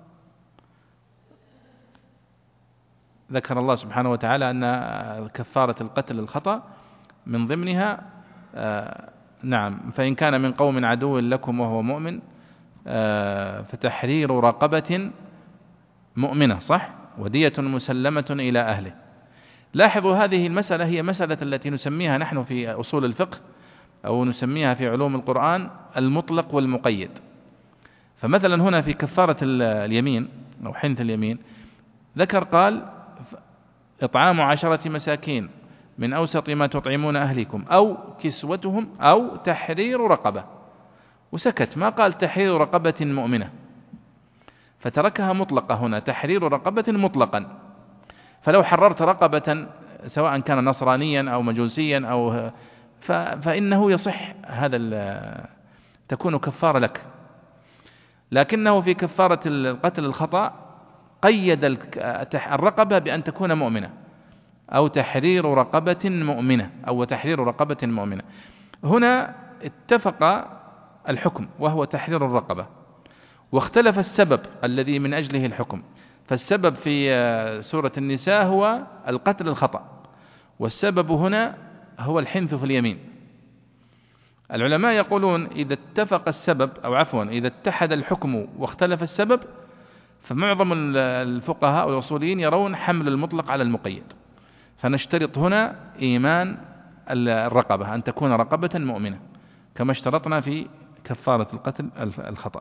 ذكر الله سبحانه وتعالى أن كفارة القتل الخطأ من ضمنها نعم فإن كان من قوم عدو لكم وهو مؤمن فتحرير رقبة مؤمنة، صح؟ ودية مسلمة إلى أهله. لاحظوا هذه المسألة هي مسألة التي نسميها نحن في أصول الفقه أو نسميها في علوم القرآن المطلق والمقيد. فمثلا هنا في كفارة اليمين أو حنث اليمين ذكر قال إطعام عشرة مساكين من أوسط ما تطعمون أهلكم أو كسوتهم أو تحرير رقبة، وسكت ما قال تحرير رقبة مؤمنة، فتركها مطلقة هنا تحرير رقبة مطلقا. فلو حررت رقبة سواء كان نصرانيا أو مجوسيا أو فإنه يصح هذا تكون كفارة لك، لكنه في كفارة القتل الخطأ قيد الرقبة بأن تكون مؤمنة أو تحرير رقبة مؤمنة أو تحرير رقبة مؤمنة. هنا اتفق الحكم وهو تحرير الرقبة، واختلف السبب الذي من أجله الحكم. فالسبب في سورة النساء هو القتل الخطأ، والسبب هنا هو الحنث في اليمين. العلماء يقولون إذا اتفق السبب أو عفوا إذا اتحد الحكم واختلف السبب، فمعظم الفقهاء والأصوليين يرون حمل المطلق على المقيد، فنشترط هنا إيمان الرقبة أن تكون رقبة مؤمنة كما اشترطنا في كفارة القتل الخطأ.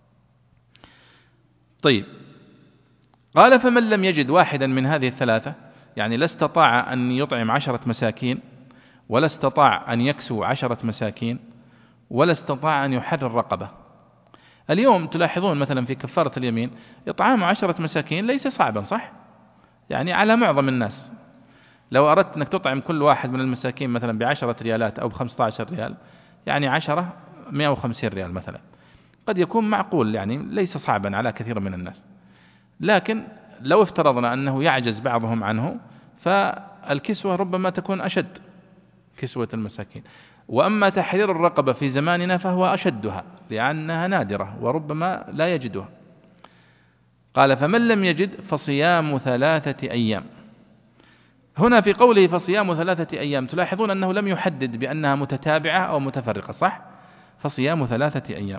طيب، قال فمن لم يجد واحدا من هذه الثلاثة، يعني لا استطاع أن يطعم عشرة مساكين ولا استطاع أن يكسو عشرة مساكين ولا استطاع أن يحرر رقبة. اليوم تلاحظون مثلا في كفارة اليمين إطعام عشرة مساكين ليس صعبا، صح؟ يعني على معظم الناس لو أردت أنك تطعم كل واحد من المساكين مثلا بعشرة ريالات أو بخمسة عشر ريال، يعني عشرة مئة وخمسين ريال مثلا، قد يكون معقول، يعني ليس صعبا على كثير من الناس. لكن لو افترضنا أنه يعجز بعضهم عنه، فالكسوة ربما تكون أشد كسوة المساكين. وأما تحرير الرقبة في زماننا فهو أشدها لأنها نادرة وربما لا يجدها. قال فمن لم يجد فصيام ثلاثة أيام. هنا في قوله فصيام ثلاثة أيام تلاحظون أنه لم يحدد بأنها متتابعة أو متفرقة، صح؟ فصيام ثلاثة أيام.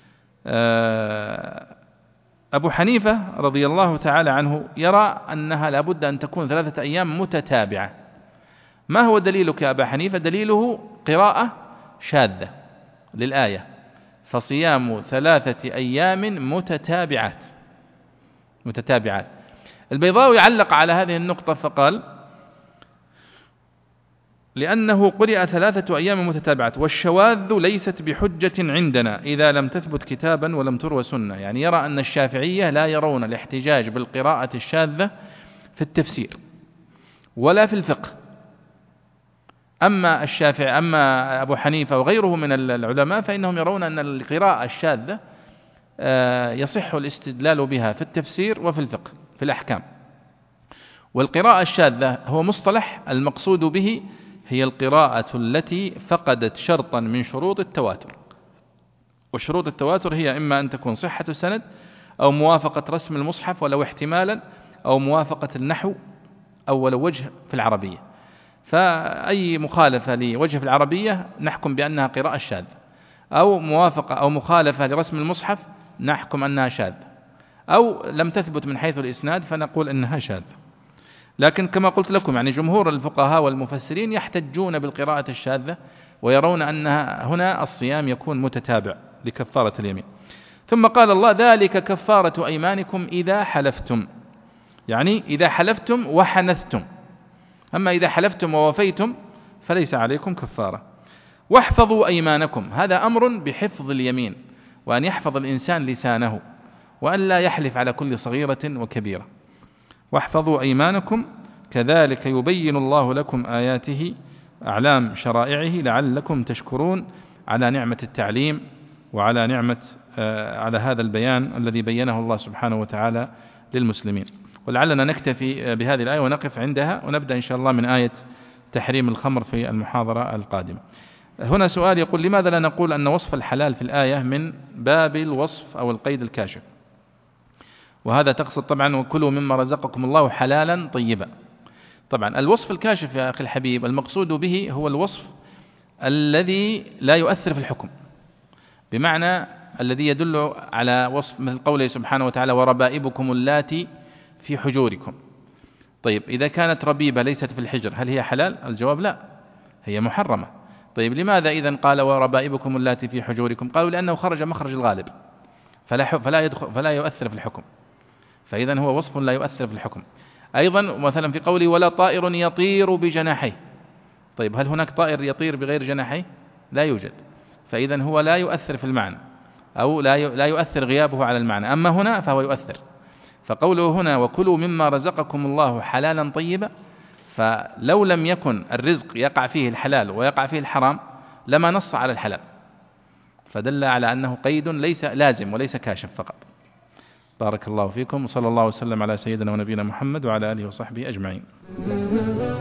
أبو حنيفة رضي الله تعالى عنه يرى أنها لابد أن تكون ثلاثة أيام متتابعة. ما هو دليلك يا أبا حنيفة؟ دليله قراءة شاذة للآية فصيام ثلاثة أيام متتابعات متتابعات. البيضاوي علق على هذه النقطة فقال لأنه قرئ ثلاثة أيام متتابعات، والشواذ ليست بحجة عندنا إذا لم تثبت كتابا ولم تروى سنة. يعني يرى أن الشافعية لا يرون الاحتجاج بالقراءة الشاذة في التفسير ولا في الفقه. أما الشافعي أما أبو حنيفة وغيره من العلماء فإنهم يرون أن القراءة الشاذة يصح الاستدلال بها في التفسير وفي الفقه في الأحكام. والقراءة الشاذة هو مصطلح المقصود به هي القراءة التي فقدت شرطا من شروط التواتر. وشروط التواتر هي إما أن تكون صحة السند أو موافقة رسم المصحف ولو احتمالا أو موافقة النحو أو ولو وجه في العربية. فأي مخالفة لوجه في العربية نحكم بأنها قراءة شاذة، أو موافقة أو مخالفة لرسم المصحف نحكم أنها شاذة، أو لم تثبت من حيث الإسناد فنقول أنها شاذة. لكن كما قلت لكم يعني جمهور الفقهاء والمفسرين يحتجون بالقراءة الشاذة ويرون أنها هنا الصيام يكون متتابع لكفارة اليمين. ثم قال الله ذلك كفارة أيمانكم إذا حلفتم، يعني إذا حلفتم وحنثتم. أما إذا حلفتم ووفيتم فليس عليكم كفارة. واحفظوا أيمانكم، هذا أمر بحفظ اليمين، وأن يحفظ الإنسان لسانه، وأن لا يحلف على كل صغيرة وكبيرة. واحفظوا أيمانكم كذلك يبين الله لكم آياته أعلام شرائعه لعلكم تشكرون، على نعمة التعليم وعلى نعمة آه على هذا البيان الذي بينه الله سبحانه وتعالى للمسلمين. ولعلنا نكتفي بهذه الآية ونقف عندها، ونبدأ إن شاء الله من آية تحريم الخمر في المحاضرة القادمة. هنا سؤال يقول: لماذا لا نقول أن وصف الحلال في الآية من باب الوصف أو القيد الكاشف؟ وهذا تقصد طبعا وكلوا مما رزقكم الله حلالا طيبا. طبعا الوصف الكاشف يا أخي الحبيب المقصود به هو الوصف الذي لا يؤثر في الحكم، بمعنى الذي يدل على وصف مثل قوله سبحانه وتعالى: وربائبكم اللاتي في حجوركم. طيب إذا كانت ربيبة ليست في الحجر هل هي حلال؟ الجواب لا، هي محرمة. طيب لماذا إذن قال وربائبكم اللاتي في حجوركم؟ قالوا لأنه خرج مخرج الغالب فلا, فلا, يدخل فلا يؤثر في الحكم، فإذن هو وصف لا يؤثر في الحكم. أيضا مثلا في قوله: ولا طائر يطير بجناحيه. طيب هل هناك طائر يطير بغير جناحيه؟ لا يوجد، فإذن هو لا يؤثر في المعنى، أو لا يؤثر غيابه على المعنى. أما هنا فهو يؤثر. فقوله هنا: وكلوا مما رزقكم الله حلالا طيبا، فلو لم يكن الرزق يقع فيه الحلال ويقع فيه الحرام لما نص على الحلال، فدل على أنه قيد ليس لازم وليس كاشف فقط. بارك الله فيكم، وصلى الله وسلم على سيدنا ونبينا محمد وعلى آله وصحبه أجمعين.